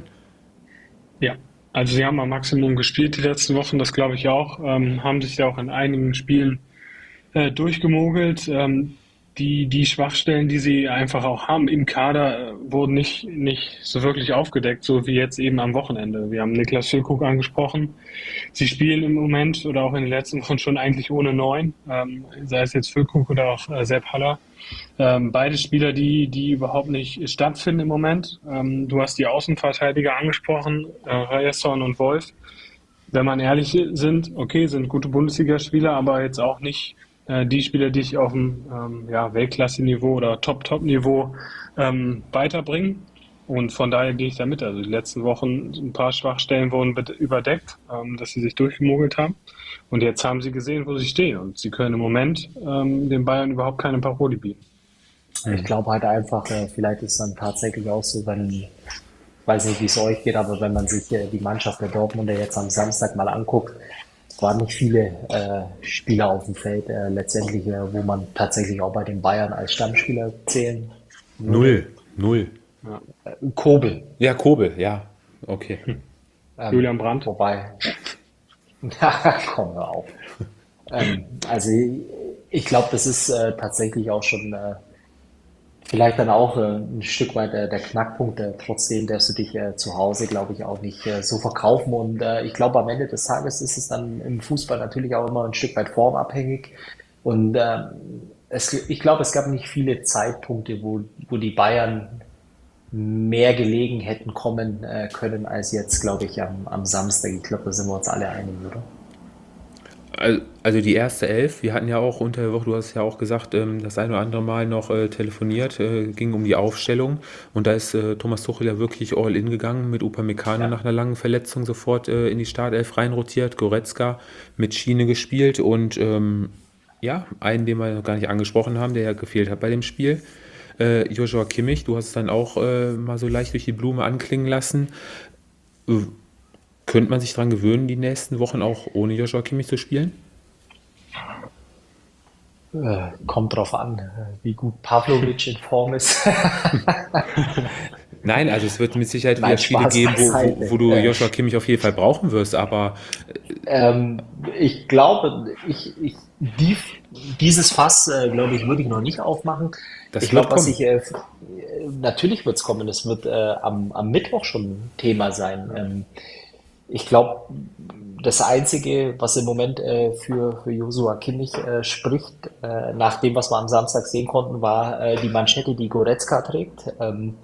Ja, also sie haben am Maximum gespielt die letzten Wochen, das glaube ich auch, ähm, haben sich ja auch in einigen Spielen äh, durchgemogelt. Ähm, die, die Schwachstellen, die sie einfach auch haben im Kader, äh, wurden nicht, nicht so wirklich aufgedeckt, so wie jetzt eben am Wochenende. Wir haben Niklas Füllkrug angesprochen. Sie spielen im Moment oder auch in den letzten Wochen schon eigentlich ohne Neun, ähm, sei es jetzt Füllkrug oder auch äh, Sepp Haller. Ähm, beide Spieler, die, die überhaupt nicht stattfinden im Moment. Ähm, du hast die Außenverteidiger angesprochen, äh, Ryerson und Wolf. Wenn man ehrlich sind, okay, sind gute Bundesligaspieler, aber jetzt auch nicht äh, die Spieler, die dich auf dem ähm, ja, Weltklasse-Niveau oder Top-Top-Niveau ähm, weiterbringen. Und von daher gehe ich da mit. Also die letzten Wochen ein paar Schwachstellen wurden bed- überdeckt, ähm, dass sie sich durchgemogelt haben. Und jetzt haben sie gesehen, wo sie stehen. Und sie können im Moment ähm, den Bayern überhaupt keine Paroli bieten. Ich glaube halt einfach, äh, vielleicht ist dann tatsächlich auch so, wenn, ich weiß nicht, wie es euch geht, aber wenn man sich äh, die Mannschaft der Dortmunder jetzt am Samstag mal anguckt, es waren nicht viele äh, Spieler auf dem Feld, äh, letztendlich, äh, wo man tatsächlich auch bei den Bayern als Stammspieler zählen würde. Null, null. Kobel, Ja, Kobel, ja, okay. ähm, Julian Brandt. wobei, ja, komm hör auf. Ähm, also ich, ich glaube, das ist äh, tatsächlich auch schon äh, vielleicht dann auch äh, ein Stück weit äh, der Knackpunkt. Äh, trotzdem darfst du dich äh, zu Hause, glaube ich, auch nicht äh, so verkaufen. Und äh, ich glaube, am Ende des Tages ist es dann im Fußball natürlich auch immer ein Stück weit formabhängig. Und ähm, es, ich glaube, es gab nicht viele Zeitpunkte, wo, wo die Bayern mehr gelegen hätten kommen äh, können als jetzt, glaube ich, am, am Samstag. Ich glaube, da sind wir uns alle einig, oder? Al- Also die erste Elf, wir hatten ja auch unter der Woche, du hast ja auch gesagt, ähm, das ein oder andere Mal noch äh, telefoniert, äh, ging um die Aufstellung und da ist äh, Thomas Tuchel ja wirklich all in gegangen mit Upamecano Ja. nach einer langen Verletzung sofort äh, in die Startelf reinrotiert, Goretzka mit Schiene gespielt und ähm, ja, einen, den wir noch gar nicht angesprochen haben, der ja gefehlt hat bei dem Spiel, äh, Joshua Kimmich, du hast es dann auch äh, mal so leicht durch die Blume anklingen lassen. Äh, Könnte man sich daran gewöhnen, die nächsten Wochen auch ohne Joshua Kimmich zu spielen? Äh, kommt drauf an, äh, wie gut Pavlovic in Form ist. Nein, also es wird mit Sicherheit wieder Nein, Spiele Spaß geben, wo, wo, wo beiseite. du Äh, Joshua Kimmich auf jeden Fall brauchen wirst, aber ähm, ich glaube, ich, ich, die, dieses Fass, äh, glaube ich, würde ich noch nicht aufmachen. Ich das wird glaube, was kommen. ich, äh, f- äh, natürlich wird es kommen, es wird äh, am, am Mittwoch schon ein Thema sein. Ähm, ich glaube, das Einzige, was im Moment äh, für, für Joshua Kimmich äh, spricht, äh, nach dem, was wir am Samstag sehen konnten, war äh, die Manschette, die Goretzka trägt. Ähm,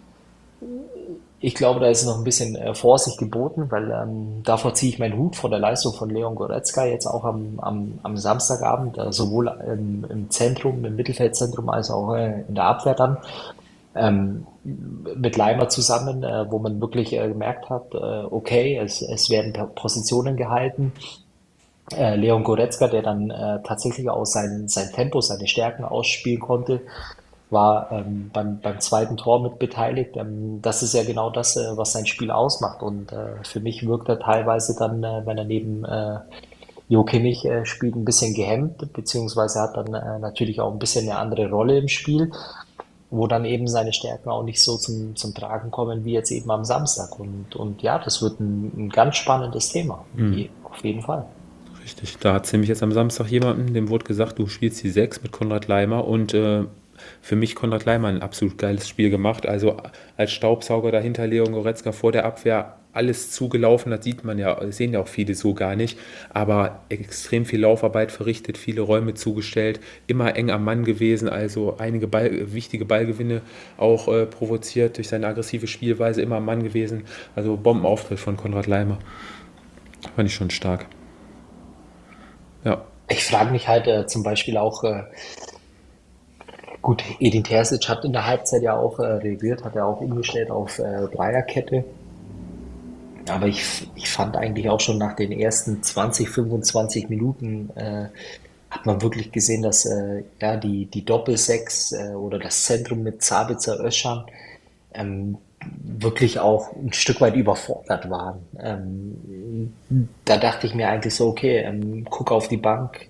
ich glaube, da ist noch ein bisschen äh, Vorsicht geboten, weil ähm, davor ziehe ich meinen Hut vor der Leistung von Leon Goretzka jetzt auch am, am, am Samstagabend, äh, sowohl im, im Zentrum, im Mittelfeldzentrum als auch äh, in der Abwehr dann. Ähm, mit Leimer zusammen, äh, wo man wirklich äh, gemerkt hat, äh, okay, es, es werden Per- Positionen gehalten. Äh, Leon Goretzka, der dann äh, tatsächlich auch sein, sein Tempo, seine Stärken ausspielen konnte, war ähm, beim, beim zweiten Tor mit beteiligt. Ähm, das ist ja genau das, äh, was sein Spiel ausmacht. Und äh, für mich wirkt er teilweise dann, äh, wenn er neben äh, Jo Kimmich äh, spielt, ein bisschen gehemmt, beziehungsweise hat dann äh, natürlich auch ein bisschen eine andere Rolle im Spiel, wo dann eben seine Stärken auch nicht so zum, zum Tragen kommen wie jetzt eben am Samstag. Und, und ja, das wird ein, ein ganz spannendes Thema. Je, auf jeden Fall. Richtig, da hat nämlich jetzt am Samstag jemanden, dem wurde gesagt, du spielst die sechs mit Konrad Leimer und äh, für mich Konrad Leimer ein absolut geiles Spiel gemacht. Also als Staubsauger dahinter Leon Goretzka vor der Abwehr alles zugelaufen, das sieht man ja, das sehen ja auch viele so gar nicht, aber extrem viel Laufarbeit verrichtet, viele Räume zugestellt, immer eng am Mann gewesen, also einige Ball, wichtige Ballgewinne auch äh, provoziert durch seine aggressive Spielweise, immer am Mann gewesen. Also Bombenauftritt von Konrad Leimer. Fand ich schon stark. Ja. Ich frage mich halt äh, zum Beispiel auch, äh, gut, Edin Terzic hat in der Halbzeit ja auch äh, reagiert, hat ja auch umgestellt auf äh, Dreierkette. Aber ich, ich fand eigentlich auch schon nach den ersten zwanzig, fünfundzwanzig Minuten äh, hat man wirklich gesehen, dass äh, ja, die, die Doppelsechs äh, oder das Zentrum mit Sabitzer, Özcan ähm, wirklich auch ein Stück weit überfordert waren. Ähm, da dachte ich mir eigentlich so, okay, ähm, guck auf die Bank.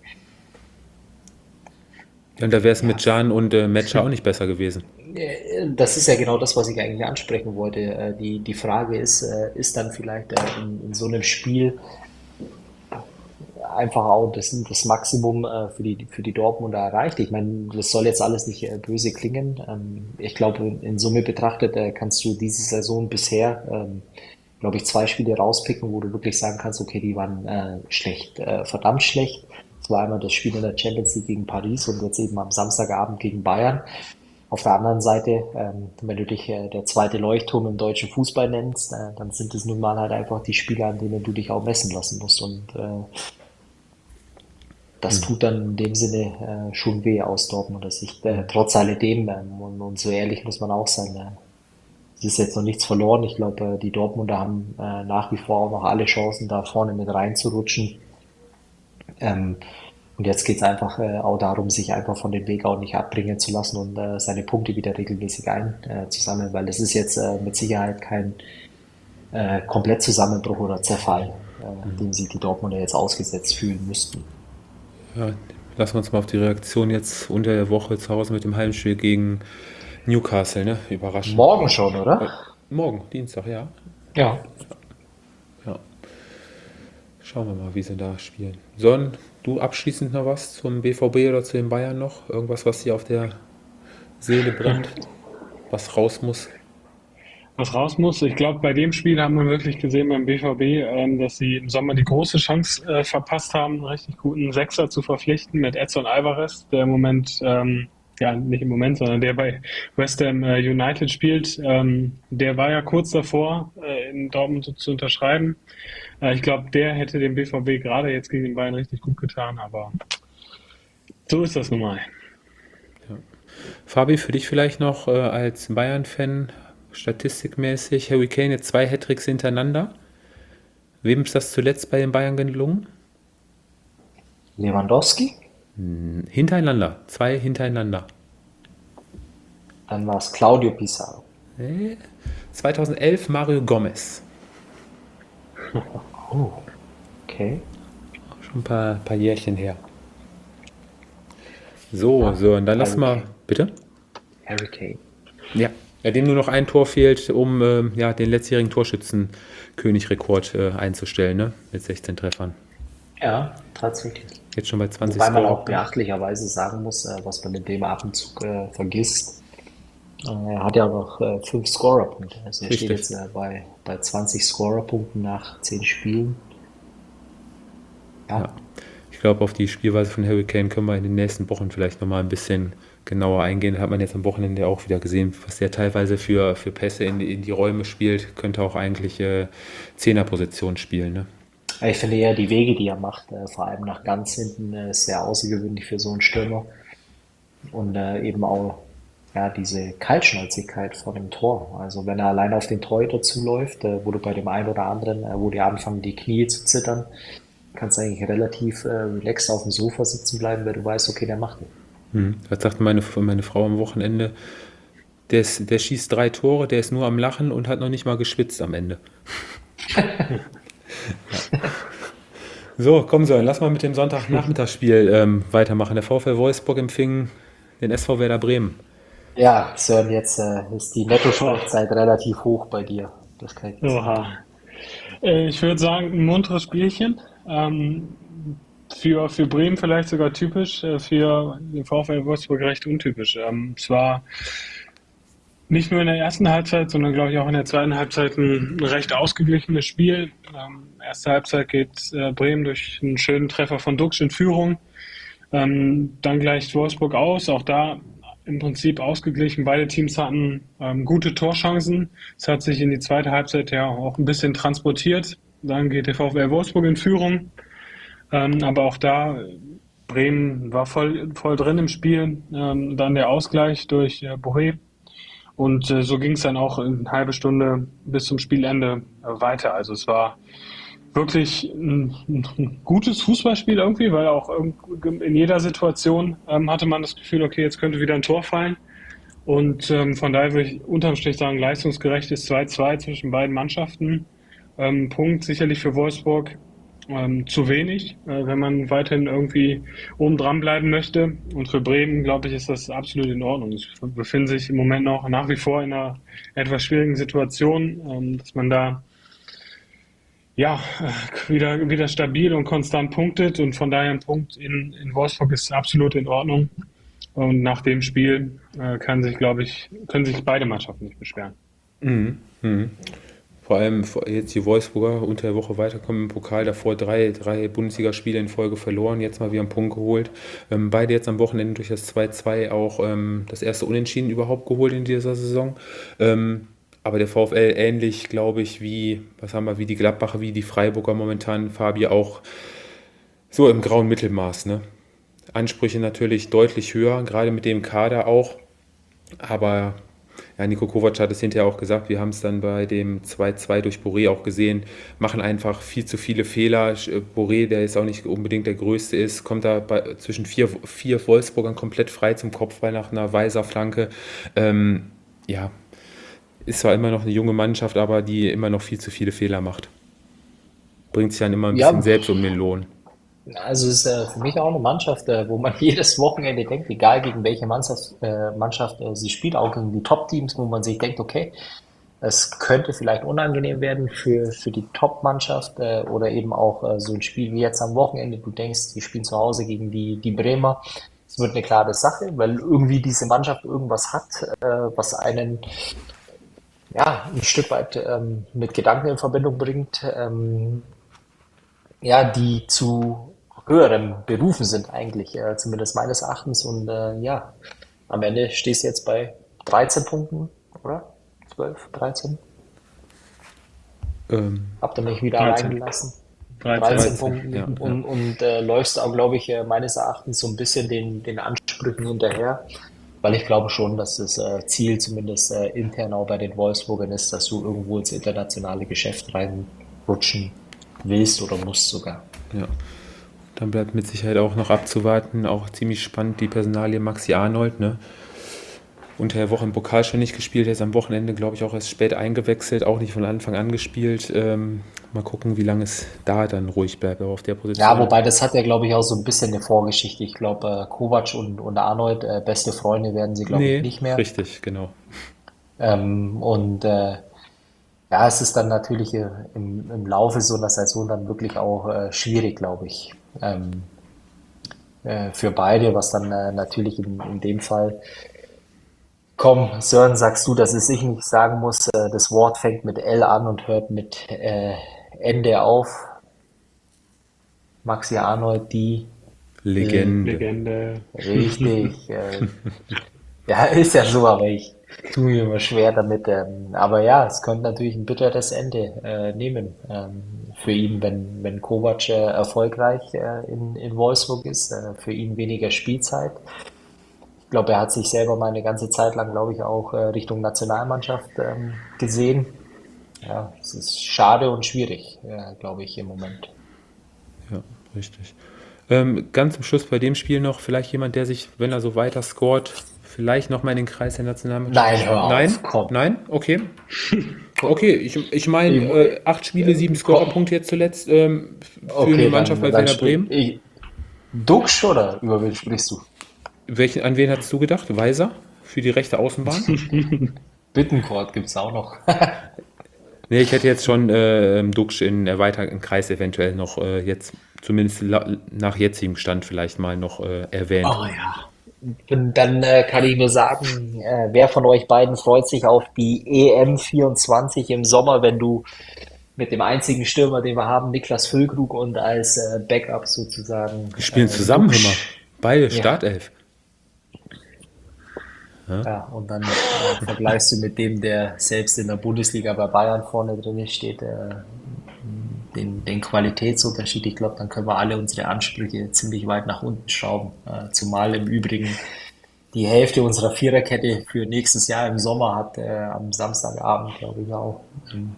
Ja, und da wäre es mit Ja, Can und äh, Metscher auch nicht besser gewesen. äh, das ist ja genau das, was ich eigentlich ansprechen wollte. Äh, die, die Frage ist, äh, ist dann vielleicht äh, in, in so einem Spiel einfach auch das, das Maximum äh, für die, für die Dortmunder erreicht. Ich meine, das soll jetzt alles nicht äh, böse klingen. Ähm, ich glaube, in, in Summe betrachtet äh, kannst du diese Saison bisher, ähm, glaube ich, zwei Spiele rauspicken, wo du wirklich sagen kannst, okay, die waren äh, schlecht, äh, verdammt schlecht. Das war einmal das Spiel in der Champions League gegen Paris und jetzt eben am Samstagabend gegen Bayern. Auf der anderen Seite, ähm, wenn du dich äh, der zweite Leuchtturm im deutschen Fußball nennst, äh, dann sind es nun mal halt einfach die Spiele, an denen du dich auch messen lassen musst. Und äh, das Mhm. tut dann in dem Sinne äh, schon weh aus Dortmunder Sicht. Äh, trotz alledem, ähm, und, und so ehrlich muss man auch sein, äh, es ist jetzt noch nichts verloren. Ich glaube, äh, die Dortmunder haben äh, nach wie vor auch noch alle Chancen, da vorne mit reinzurutschen. Ähm, und jetzt geht's einfach äh, auch darum, sich einfach von dem Weg auch nicht abbringen zu lassen und äh, seine Punkte wieder regelmäßig einzusammeln, äh, zu sammeln, weil das ist jetzt äh, mit Sicherheit kein äh, Komplettzusammenbruch oder Zerfall, äh, dem sich die Dortmunder jetzt ausgesetzt fühlen müssten. Ja, lassen wir uns mal auf die Reaktion jetzt unter der Woche zu Hause mit dem Heimspiel gegen Newcastle, ne? Überraschen. Morgen schon, Äh, oder? morgen, Dienstag, ja. Ja. Ja. Schauen wir mal, wie sie da spielen. Son, du abschließend noch was zum B V B oder zu den Bayern noch? Irgendwas, was dir auf der Seele brennt, was raus muss? Was raus muss. Ich glaube, bei dem Spiel haben wir wirklich gesehen beim B V B, ähm, dass sie im Sommer die große Chance äh, verpasst haben, einen richtig guten Sechser zu verpflichten mit Edson Alvarez, der im Moment, ähm, ja, nicht im Moment, sondern der bei West Ham äh, United spielt. Ähm, der war ja kurz davor, äh, in Dortmund so zu unterschreiben. Äh, ich glaube, der hätte dem B V B gerade jetzt gegen den Bayern richtig gut getan, aber so ist das nun mal. Fabi, für dich vielleicht noch äh, als Bayern-Fan, statistikmäßig, Harry Kane jetzt zwei Hattricks hintereinander. Wem ist das zuletzt bei den Bayern gelungen? Lewandowski, Hintereinander, zwei hintereinander. dann war es Claudio Pizarro. Äh, zweitausendelf Mario Gomez. Oh, okay. Schon ein paar, paar Jährchen her. So, Ja, so, und dann lass Harry mal, Kane. bitte? Harry Kane. Ja, ja, dem nur noch ein Tor fehlt, um ähm, ja, den letztjährigen Torschützenkönig-Rekord äh, einzustellen, ne? Mit sechzehn Treffern. Ja, tatsächlich. Jetzt schon bei zwanzig Wobei man auch Scorer. beachtlicherweise sagen muss, äh, was man in dem Atemzug äh, vergisst. Äh, er hat ja noch äh, fünf Scorerpunkte. Also er steht Richtig. jetzt äh, bei, bei zwanzig Scorerpunkten nach zehn Spielen. Ja. Ja, Ich glaube, auf die Spielweise von Harry Kane können wir in den nächsten Wochen vielleicht nochmal ein bisschen genauer eingehen. Hat man jetzt am Wochenende auch wieder gesehen, was der teilweise für, für Pässe in die, in die Räume spielt. Könnte auch eigentlich äh, Zehnerposition spielen, ne? aber ich finde eher die Wege, die er macht, äh, vor allem nach ganz hinten, äh, ist sehr außergewöhnlich für so einen Stürmer. Und äh, eben auch ja, diese Kaltschnäuzigkeit vor dem Tor. Also wenn er allein auf den Torhüter zuläuft, äh, wo du bei dem einen oder anderen, äh, wo die anfangen, die Knie zu zittern, kannst du eigentlich relativ äh, relaxed auf dem Sofa sitzen bleiben, weil du weißt, okay, der macht den. Mhm. Das sagte meine, meine Frau am Wochenende. Der, ist, der schießt drei Tore, der ist nur am Lachen und hat noch nicht mal geschwitzt am Ende. So, komm so, lass mal mit dem Sonntagnachmittagsspiel ähm, weitermachen. Der VfL Wolfsburg empfing den S V Werder Bremen. Ja, Sören, jetzt äh, ist die Netto-Sprechzeit relativ hoch bei dir. Das kann ich dir sagen. Oha. Äh, Ich würde sagen, ein munteres Spielchen. Ähm, für, für Bremen vielleicht sogar typisch, äh, für den VfL Wolfsburg recht untypisch. Ähm, es war nicht nur in der ersten Halbzeit, sondern glaube ich auch in der zweiten Halbzeit ein recht ausgeglichenes Spiel. Ähm, erste Halbzeit geht äh, Bremen durch einen schönen Treffer von Dux in Führung. Ähm, dann gleicht Wolfsburg aus. Auch da im Prinzip ausgeglichen. Beide Teams hatten ähm, gute Torchancen. Es hat sich in die zweite Halbzeit ja auch ein bisschen transportiert. Dann geht der VfL Wolfsburg in Führung. Ähm, aber auch da, Bremen war voll, voll drin im Spiel. Ähm, dann der Ausgleich durch äh, Bohe. Und äh, so ging es dann auch eine halbe Stunde bis zum Spielende äh, weiter. Also es war wirklich ein, ein gutes Fußballspiel irgendwie, weil auch irgend- in jeder Situation ähm, hatte man das Gefühl, okay, jetzt könnte wieder ein Tor fallen. Und ähm, von daher würde ich unterm Strich sagen, leistungsgerechtes zwei zwei zwischen beiden Mannschaften. Ähm, Punkt sicherlich für Wolfsburg ähm, zu wenig, äh, wenn man weiterhin irgendwie oben dran bleiben möchte. Und für Bremen, glaube ich, ist das absolut in Ordnung. Sie befinden sich im Moment noch nach wie vor in einer etwas schwierigen Situation, ähm, dass man da ja, äh, wieder, wieder stabil und konstant punktet und von daher ein Punkt in, in Wolfsburg ist absolut in Ordnung. Und nach dem Spiel äh, kann sich, glaube ich, können sich beide Mannschaften nicht beschweren. Mhm. Mhm. Vor allem vor- jetzt die Wolfsburger unter der Woche weiterkommen im Pokal, davor drei, drei Bundesligaspiele in Folge verloren, jetzt mal wieder einen Punkt geholt. Ähm, beide jetzt am Wochenende durch das zwei zwei auch ähm, das erste Unentschieden überhaupt geholt in dieser Saison. Ähm, aber der VfL ähnlich, glaube ich, wie, was haben wir, wie die Gladbacher, wie die Freiburger momentan, Fabi, auch so im grauen Mittelmaß, ne? Ansprüche natürlich deutlich höher, gerade mit dem Kader auch. Aber ja, Niko Kovac hat es hinterher auch gesagt, wir haben es dann bei dem zwei zwei durch Boré auch gesehen, machen einfach viel zu viele Fehler. Boré, der jetzt auch nicht unbedingt der Größte ist, kommt da bei, zwischen vier, vier Wolfsburgern komplett frei zum Kopfball nach einer Weiser-Flanke. Ähm, ja, ist zwar immer noch eine junge Mannschaft, aber die immer noch viel zu viele Fehler macht. Bringt sich dann immer ein bisschen Ja, selbst um den Lohn. also es ist äh, für mich auch eine Mannschaft, äh, wo man jedes Wochenende denkt, egal gegen welche Mannschaft, äh, Mannschaft äh, sie spielt, auch gegen die Top-Teams, wo man sich denkt, okay, es könnte vielleicht unangenehm werden für, für die Top-Mannschaft äh, oder eben auch äh, so ein Spiel wie jetzt am Wochenende. Du denkst, die spielen zu Hause gegen die, die Bremer. Es wird eine klare Sache, weil irgendwie diese Mannschaft irgendwas hat, äh, was einen ja ein Stück weit ähm, mit Gedanken in Verbindung bringt, ähm, ja, die zu höheren Berufen sind eigentlich, äh, zumindest meines Erachtens. Und äh, ja, am Ende stehst du jetzt bei dreizehn Punkten, oder? zwölf, dreizehn? Ähm, Habt ihr mich wieder dreizehn. allein gelassen? dreizehn. dreizehn dreizehn, Punkten ja, ja. und, und äh, läufst auch, glaube ich, äh, meines Erachtens so ein bisschen den, den Ansprüchen hinterher, weil ich glaube schon, dass das äh, Ziel zumindest äh, intern auch bei den Wolfsburgern ist, dass du irgendwo ins internationale Geschäft reinrutschen willst oder musst sogar. Ja. Dann bleibt mit Sicherheit auch noch abzuwarten, auch ziemlich spannend die Personalie Maxi Arnold, ne? Unter der Woche im Pokal schon nicht gespielt, er ist am Wochenende, glaube ich, auch erst spät eingewechselt, auch nicht von Anfang an gespielt. Ähm, mal gucken, wie lange es da dann ruhig bleibt, aber auf der Position. Ja, wobei das hat ja, glaube ich, auch so ein bisschen eine Vorgeschichte. Ich glaube, äh, Kovac und, und Arnold, äh, beste Freunde werden sie, glaube ich, Nee, nicht mehr. richtig, genau. Ähm, und äh, ja, es ist dann natürlich äh, im, im Laufe so einer Saison dann wirklich auch äh, schwierig, glaube ich, ähm, äh, für beide, was dann äh, natürlich in, in dem Fall. Komm, Sören, sagst du, dass es ich nicht sagen muss. Äh, das Wort fängt mit L an und hört mit äh, Ende auf. Maxi Arnold, die Legende. Legende. richtig. Äh, ja, ist ja so, aber ich tue mir immer schwer damit. Ähm, aber ja, es könnte natürlich ein bitteres Ende äh, nehmen ähm, für ihn, wenn, wenn Kovac äh, erfolgreich äh, in, in Wolfsburg ist. Äh, für ihn weniger Spielzeit. Ich glaube, er hat sich selber mal eine ganze Zeit lang, glaube ich, auch äh, Richtung Nationalmannschaft ähm, gesehen. Ja, es ist schade und schwierig, äh, glaube ich, im Moment. Ja, richtig. Ähm, ganz zum Schluss bei dem Spiel noch, vielleicht jemand, der sich, wenn er so weiter scoret, vielleicht nochmal in den Kreis der Nationalmannschaft. Nein, hör auf, Nein? komm. Nein? Okay. Okay, ich, ich meine, äh, acht Spiele, sieben Scorerpunkte jetzt zuletzt ähm, für eine Okay, Mannschaft dann, bei dann Werder sprich Bremen. ich. Duxch oder über wen sprichst du? Welchen, an wen hast du gedacht? Weiser für die rechte Außenbahn? Bittencourt gibt es auch noch. Nee, ich hätte jetzt schon äh, Duxch in erweiterten Kreis eventuell noch äh, jetzt, zumindest la- nach jetzigem Stand vielleicht mal noch äh, erwähnt. Oh ja. Und dann äh, kann ich nur sagen, äh, wer von euch beiden freut sich auf die E M vierundzwanzig im Sommer, wenn du mit dem einzigen Stürmer, den wir haben, Niklas Füllkrug und als äh, Backup sozusagen Wir spielen äh, zusammen, Duxch. hör mal. Beide Ja. Startelf. Ja, und dann äh, vergleichst du mit dem, der selbst in der Bundesliga bei Bayern vorne drin steht, äh, den, den Qualitätsunterschied. Ich glaube, dann können wir alle unsere Ansprüche ziemlich weit nach unten schrauben. Äh, zumal im Übrigen die Hälfte unserer Viererkette für nächstes Jahr im Sommer hat, äh, am Samstagabend, glaube ich auch, ähm,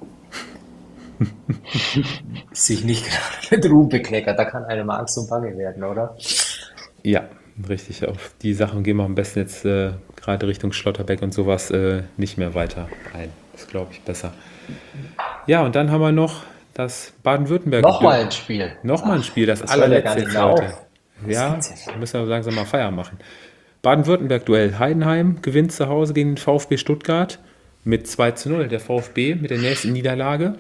sich nicht gerade mit Ruhm bekleckert. Da kann einem Angst und Bange werden, oder? Ja, richtig. Auf die Sachen gehen wir am besten jetzt äh, gerade Richtung Schlotterbeck und sowas äh, nicht mehr weiter ein. Das glaube ich besser. Ja, und dann haben wir noch das Baden-Württemberg. Nochmal ein Spiel. Nochmal ein Spiel, das, das hört ja gar allerletzte nicht jetzt mehr heute. auf. Ja, gibt's jetzt? da müssen wir langsam mal Feier machen. Baden-Württemberg-Duell. Heidenheim gewinnt zu Hause gegen den VfB Stuttgart mit zwei zu null. Der VfB mit der nächsten Niederlage.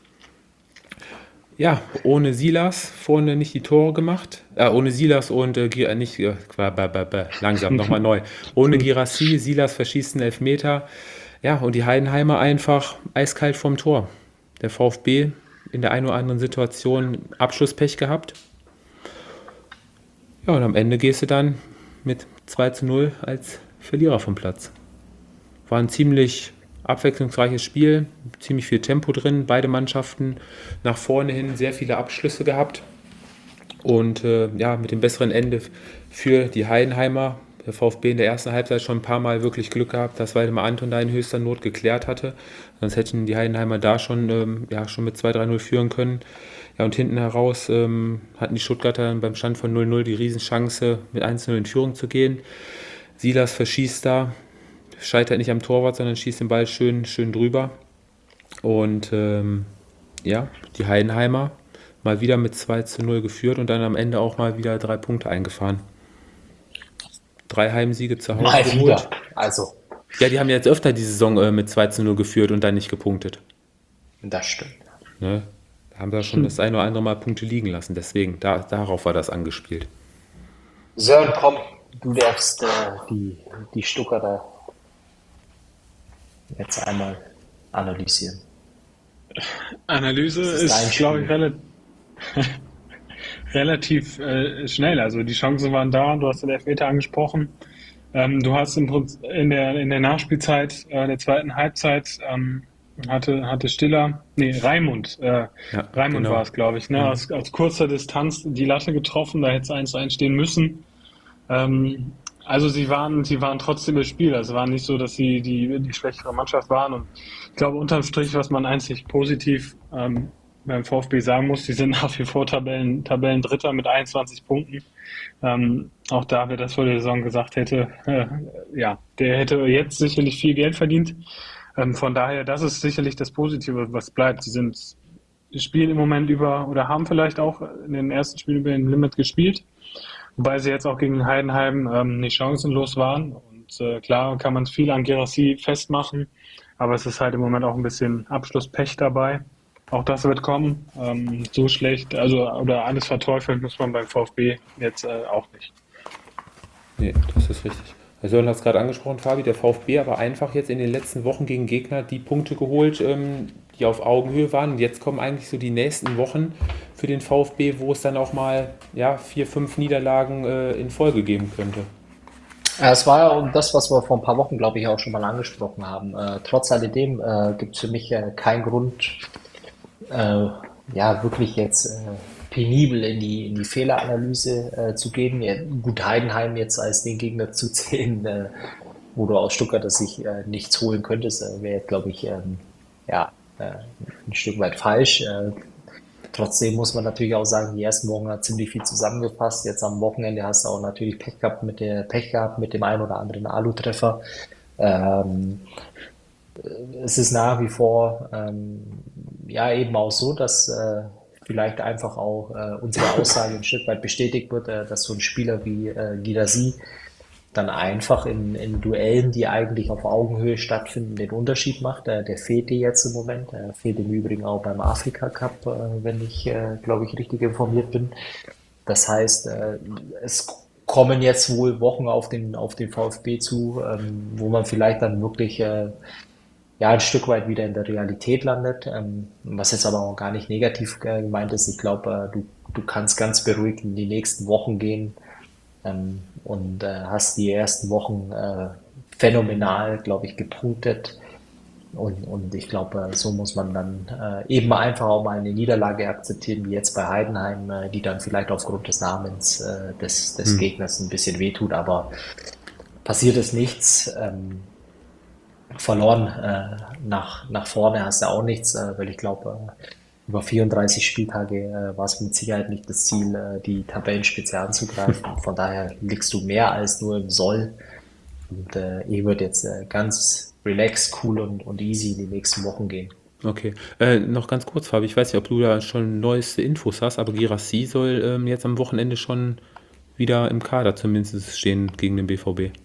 Ja, ohne Silas vorne nicht die Tore gemacht. Äh, ohne Silas und äh, Gi- äh, nicht äh, ba- ba- ba- ba- langsam nochmal neu. Ohne Girassi, Silas verschießt einen Elfmeter. Ja, und die Heidenheimer einfach eiskalt vom Tor. Der VfB in der einen oder anderen Situation Abschlusspech gehabt. Ja, und am Ende gehst du dann mit zwei zu null als Verlierer vom Platz. War ein ziemlich abwechslungsreiches Spiel, ziemlich viel Tempo drin, beide Mannschaften nach vorne hin sehr viele Abschlüsse gehabt. Und äh, ja, mit dem besseren Ende für die Heidenheimer. Der VfB in der ersten Halbzeit schon ein paar Mal wirklich Glück gehabt, dass Waldemar Anton da in höchster Not geklärt hatte. Sonst hätten die Heidenheimer da schon, ähm, ja, schon mit zwei drei null führen können. Ja, und hinten heraus ähm, hatten die Stuttgarter beim Stand von null null die Riesenchance, mit eins null in Führung zu gehen. Silas verschießt da, scheitert nicht am Torwart, sondern schießt den Ball schön, schön drüber. Und ähm, ja, die Heidenheimer mal wieder mit zwei zu null geführt und dann am Ende auch mal wieder drei Punkte eingefahren. Drei Heimsiege zu Hause Mal geholt. wieder. Also, Ja, die haben jetzt öfter die Saison äh, mit zwei zu null geführt und dann nicht gepunktet. das stimmt. Ne? Da haben wir schon das ein oder andere Mal Punkte liegen lassen. Deswegen, da, darauf war das angespielt. Sören, komm, du darfst äh, die, die Stuttgarter jetzt einmal analysieren. Analyse Das ist dein ist, glaube ich, Spiel. relativ, relativ äh, schnell. Also die Chancen waren da, du hast den Elfmeter angesprochen. Ähm, du hast im Prinzip in der, in der Nachspielzeit äh, der zweiten Halbzeit ähm, hatte, hatte Stiller, nee, Raimund, äh, Ja, Raimund genau. war es, glaube ich, ne, Mhm. aus, aus kurzer Distanz die Latte getroffen, da hätte es eins zu eins stehen müssen. Ähm, also sie waren, sie waren trotzdem im Spiel. Also es war nicht so, dass sie die, die schlechtere Mannschaft waren. Und ich glaube, unterm Strich, was man einzig positiv ähm, beim VfB sagen muss, die sind nach wie vor Tabellen, Tabellendritter mit einundzwanzig Punkten. Ähm, auch da, wer das vor der Saison gesagt hätte, äh, ja, der hätte jetzt sicherlich viel Geld verdient. Ähm, von daher, das ist sicherlich das Positive, was bleibt. Sie sind spielen im Moment über oder haben vielleicht auch in den ersten Spielen über den Limit gespielt. Wobei sie jetzt auch gegen Heidenheim ähm, nicht chancenlos waren. Und äh, klar kann man viel an Guirassy festmachen, aber es ist halt im Moment auch ein bisschen Abschlusspech dabei. Auch das wird kommen. Ähm, so schlecht, also oder alles verteufeln muss man beim VfB jetzt äh, auch nicht. Nee, das ist richtig. Herr Sören hat es gerade angesprochen, Fabi, der VfB aber einfach jetzt in den letzten Wochen gegen Gegner die Punkte geholt, ähm, die auf Augenhöhe waren. Und jetzt kommen eigentlich so die nächsten Wochen für den VfB, wo es dann auch mal ja, vier, fünf Niederlagen äh, in Folge geben könnte. Ja, es war ja das, was wir vor ein paar Wochen, glaube ich, auch schon mal angesprochen haben. Äh, trotz alledem äh, gibt es für mich äh, keinen Grund, äh, ja, wirklich jetzt äh, penibel in die, in die Fehleranalyse äh, zu gehen. Ja, gut, Heidenheim jetzt als den Gegner zu zählen, äh, wo du aus Stuttgarter Sicht äh, nichts holen könntest, äh, wäre, glaube ich, ähm, ja, äh, ein Stück weit falsch. Äh, trotzdem muss man natürlich auch sagen, die ersten Wochen hat ziemlich viel zusammengepasst. Jetzt am Wochenende hast du auch natürlich Pech gehabt mit der Pech gehabt mit dem einen oder anderen Alu-Treffer. Ähm, es ist nach wie vor ähm, ja eben auch so, dass äh, vielleicht einfach auch äh, unsere Aussage ein Stück weit bestätigt wird, äh, dass so ein Spieler wie äh, Guirassy dann einfach in, in Duellen, die eigentlich auf Augenhöhe stattfinden, den Unterschied macht. Äh, der fehlt dir jetzt im Moment. Er fehlt im Übrigen auch beim Afrika Cup, äh, wenn ich, äh, glaube ich, richtig informiert bin. Das heißt, äh, es kommen jetzt wohl Wochen auf den, auf den VfB zu, ähm, wo man vielleicht dann wirklich äh, ja, ein Stück weit wieder in der Realität landet, ähm, was jetzt aber auch gar nicht negativ äh, gemeint ist. Ich glaube, äh, du, du kannst ganz beruhigt in die nächsten Wochen gehen ähm, und äh, hast die ersten Wochen äh, phänomenal, glaube ich, gepunktet. Und, und ich glaube, so muss man dann äh, eben einfach auch mal eine Niederlage akzeptieren, wie jetzt bei Heidenheim, äh, die dann vielleicht aufgrund des Namens äh, des, des Hm. Gegners ein bisschen wehtut, aber passiert ist nichts. Ähm, verloren äh, nach, nach vorne hast du auch nichts, äh, weil ich glaube, äh, über vierunddreißig Spieltage äh, war es mit Sicherheit nicht das Ziel, äh, die Tabellenspitze anzugreifen. Von daher liegst du mehr als nur im Soll. Und äh, ich würde jetzt äh, ganz relaxed, cool und, und easy in die nächsten Wochen gehen. Okay. Äh, noch ganz kurz, Fabi, ich weiß nicht, ob du da schon neueste Infos hast, aber Guirassy soll ähm, jetzt am Wochenende schon wieder im Kader zumindest stehen gegen den B V B.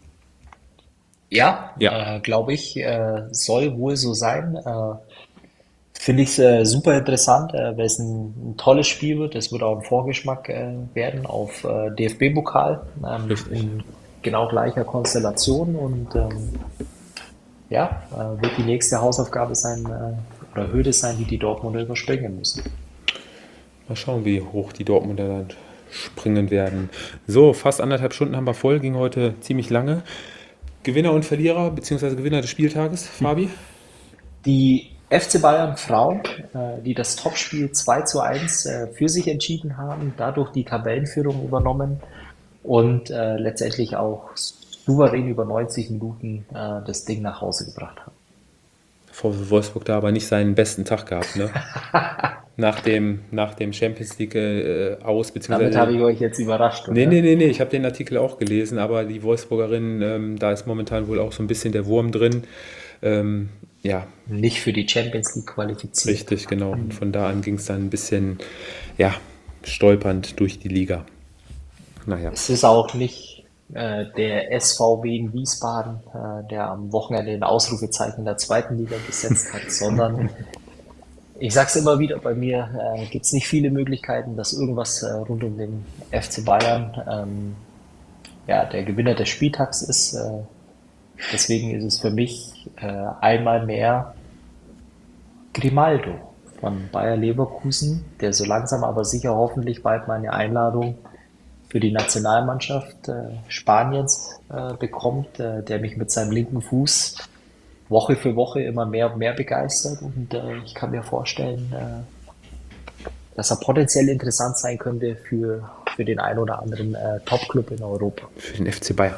Ja, Ja. äh, glaube ich, äh, soll wohl so sein. Äh, finde ich äh, super interessant, äh, weil es ein, ein tolles Spiel wird. Es wird auch ein Vorgeschmack äh, werden auf äh, D F B-Pokal ähm, Richtig. in genau gleicher Konstellation und ähm, ja, äh, wird die nächste Hausaufgabe sein äh, oder Hürde sein, die die Dortmunder überspringen müssen. Mal schauen, wie hoch die Dortmunder dann springen werden. So, fast anderthalb Stunden haben wir voll, ging heute ziemlich lange. Gewinner und Verlierer, beziehungsweise Gewinner des Spieltages, Fabi? Die F C Bayern Frauen, äh, die das Topspiel zwei zu eins äh, für sich entschieden haben, dadurch die Tabellenführung übernommen und äh, letztendlich auch souverän über neunzig Minuten äh, das Ding nach Hause gebracht haben. VfL Wolfsburg da aber nicht seinen besten Tag gehabt, ne? nach, dem, nach dem Champions League äh, aus, beziehungsweise... Damit habe ich euch jetzt überrascht, oder? Nee, nee, nee, nee, ich habe den Artikel auch gelesen, aber die Wolfsburgerinnen, ähm, da ist momentan wohl auch so ein bisschen der Wurm drin. Ähm, ja, Nicht für die Champions League qualifiziert. richtig, genau. Und von da an ging es dann ein bisschen, ja, stolpernd durch die Liga. Naja, Es ist auch nicht äh, der S V W in Wiesbaden, äh, der am Wochenende ein Ausrufezeichen in der zweiten Liga gesetzt hat, sondern ich sag's immer wieder, bei mir äh, gibt es nicht viele Möglichkeiten, dass irgendwas äh, rund um den F C Bayern ähm, ja, der Gewinner des Spieltags ist. Äh, deswegen ist es für mich äh, einmal mehr Grimaldo von Bayer Leverkusen, der so langsam aber sicher hoffentlich bald mal eine Einladung für die Nationalmannschaft äh, Spaniens äh, bekommt, äh, der mich mit seinem linken Fuß Woche für Woche immer mehr und mehr begeistert. Und äh, ich kann mir vorstellen, äh, dass er potenziell interessant sein könnte für, für den ein oder anderen äh, Top-Club in Europa, für den F C Bayern.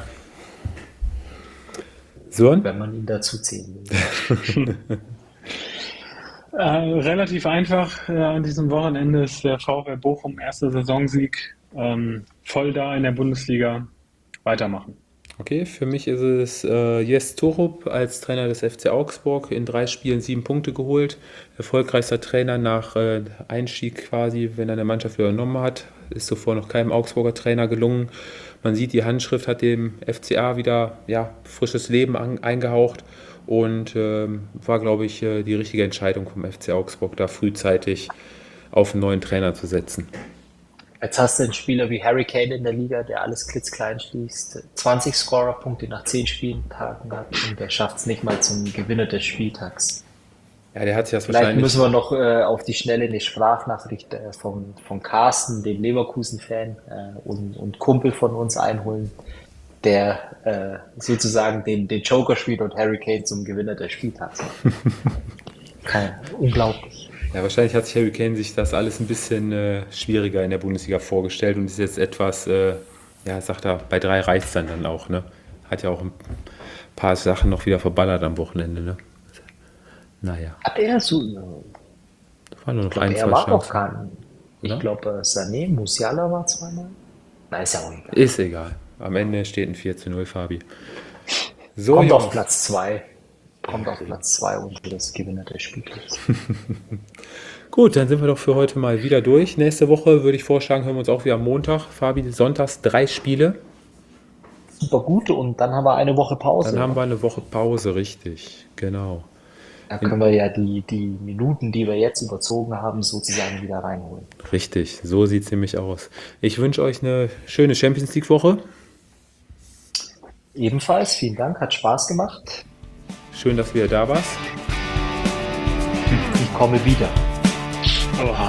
Sören? wenn man ihn dazu zählen will. Äh, relativ einfach äh, an diesem Wochenende ist der VfL Bochum erster Saisonsieg, ähm, voll da in der Bundesliga, weitermachen. Okay, für mich ist es äh, Jes Torup als Trainer des F C Augsburg, in drei Spielen sieben Punkte geholt. Erfolgreichster Trainer nach äh, Einstieg quasi, wenn er eine Mannschaft übernommen hat. Ist zuvor noch keinem Augsburger Trainer gelungen. Man sieht, die Handschrift hat dem F C A wieder ja, frisches Leben an, eingehaucht und ähm, war, glaube ich, äh, die richtige Entscheidung vom F C Augsburg, da frühzeitig auf einen neuen Trainer zu setzen. Jetzt hast du einen Spieler wie Harry Kane in der Liga, der alles klitzklein schließt, zwanzig Scorerpunkte nach zehn Spieltagen hat und der schafft es nicht mal zum Gewinner des Spieltags. Ja, der hat sich das Vielleicht wahrscheinlich... müssen wir noch äh, auf die Schnelle eine Sprachnachricht äh, von, von Carsten, dem Leverkusen-Fan äh, und, und Kumpel von uns einholen, der äh, sozusagen den, den Joker spielt und Harry Kane zum Gewinner des Spieltags macht. Kein, unglaublich. Ja, wahrscheinlich hat sich Harry Kane sich das alles ein bisschen äh, schwieriger in der Bundesliga vorgestellt und ist jetzt etwas, äh, ja, sagt er, bei drei reicht es dann, dann auch, ne? Hat ja auch ein paar Sachen noch wieder verballert am Wochenende, ne? Naja, Hat er so. war nur noch Ich ein, glaube, er zwei war noch Chancen. kein. Ich Oder? glaube, äh, Sané, Musiala war zweimal. Na, ist ja auch egal. Ist egal. Am Ende steht ein vier zu null, Fabi. So, Kommt auf Jungs. Platz zwei. Kommt auf Platz zwei und das Gewinner des Spiels. Gut, dann sind wir doch für heute mal wieder durch. Nächste Woche würde ich vorschlagen, hören wir uns auch wieder am Montag. Fabi, sonntags drei Spiele. Super gut und dann haben wir eine Woche Pause. Dann haben wir eine Woche Pause, richtig. Genau. Da können wir ja die, die Minuten, die wir jetzt überzogen haben, sozusagen wieder reinholen. Richtig, so sieht es nämlich aus. Ich wünsche euch eine schöne Champions League-Woche. Ebenfalls, vielen Dank, hat Spaß gemacht. Schön, dass du wieder da warst. Ich komme wieder. Oha.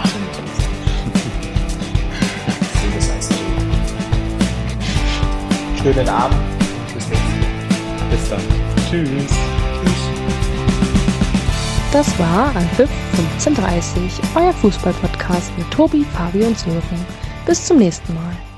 Schönes Eis. Schönen Abend. Bis nächstes Mal. Bis dann. Tschüss. Das war Anpfiff fünfzehn Uhr dreißig, euer Fußball-Podcast mit Tobi, Fabi und Sören. Bis zum nächsten Mal.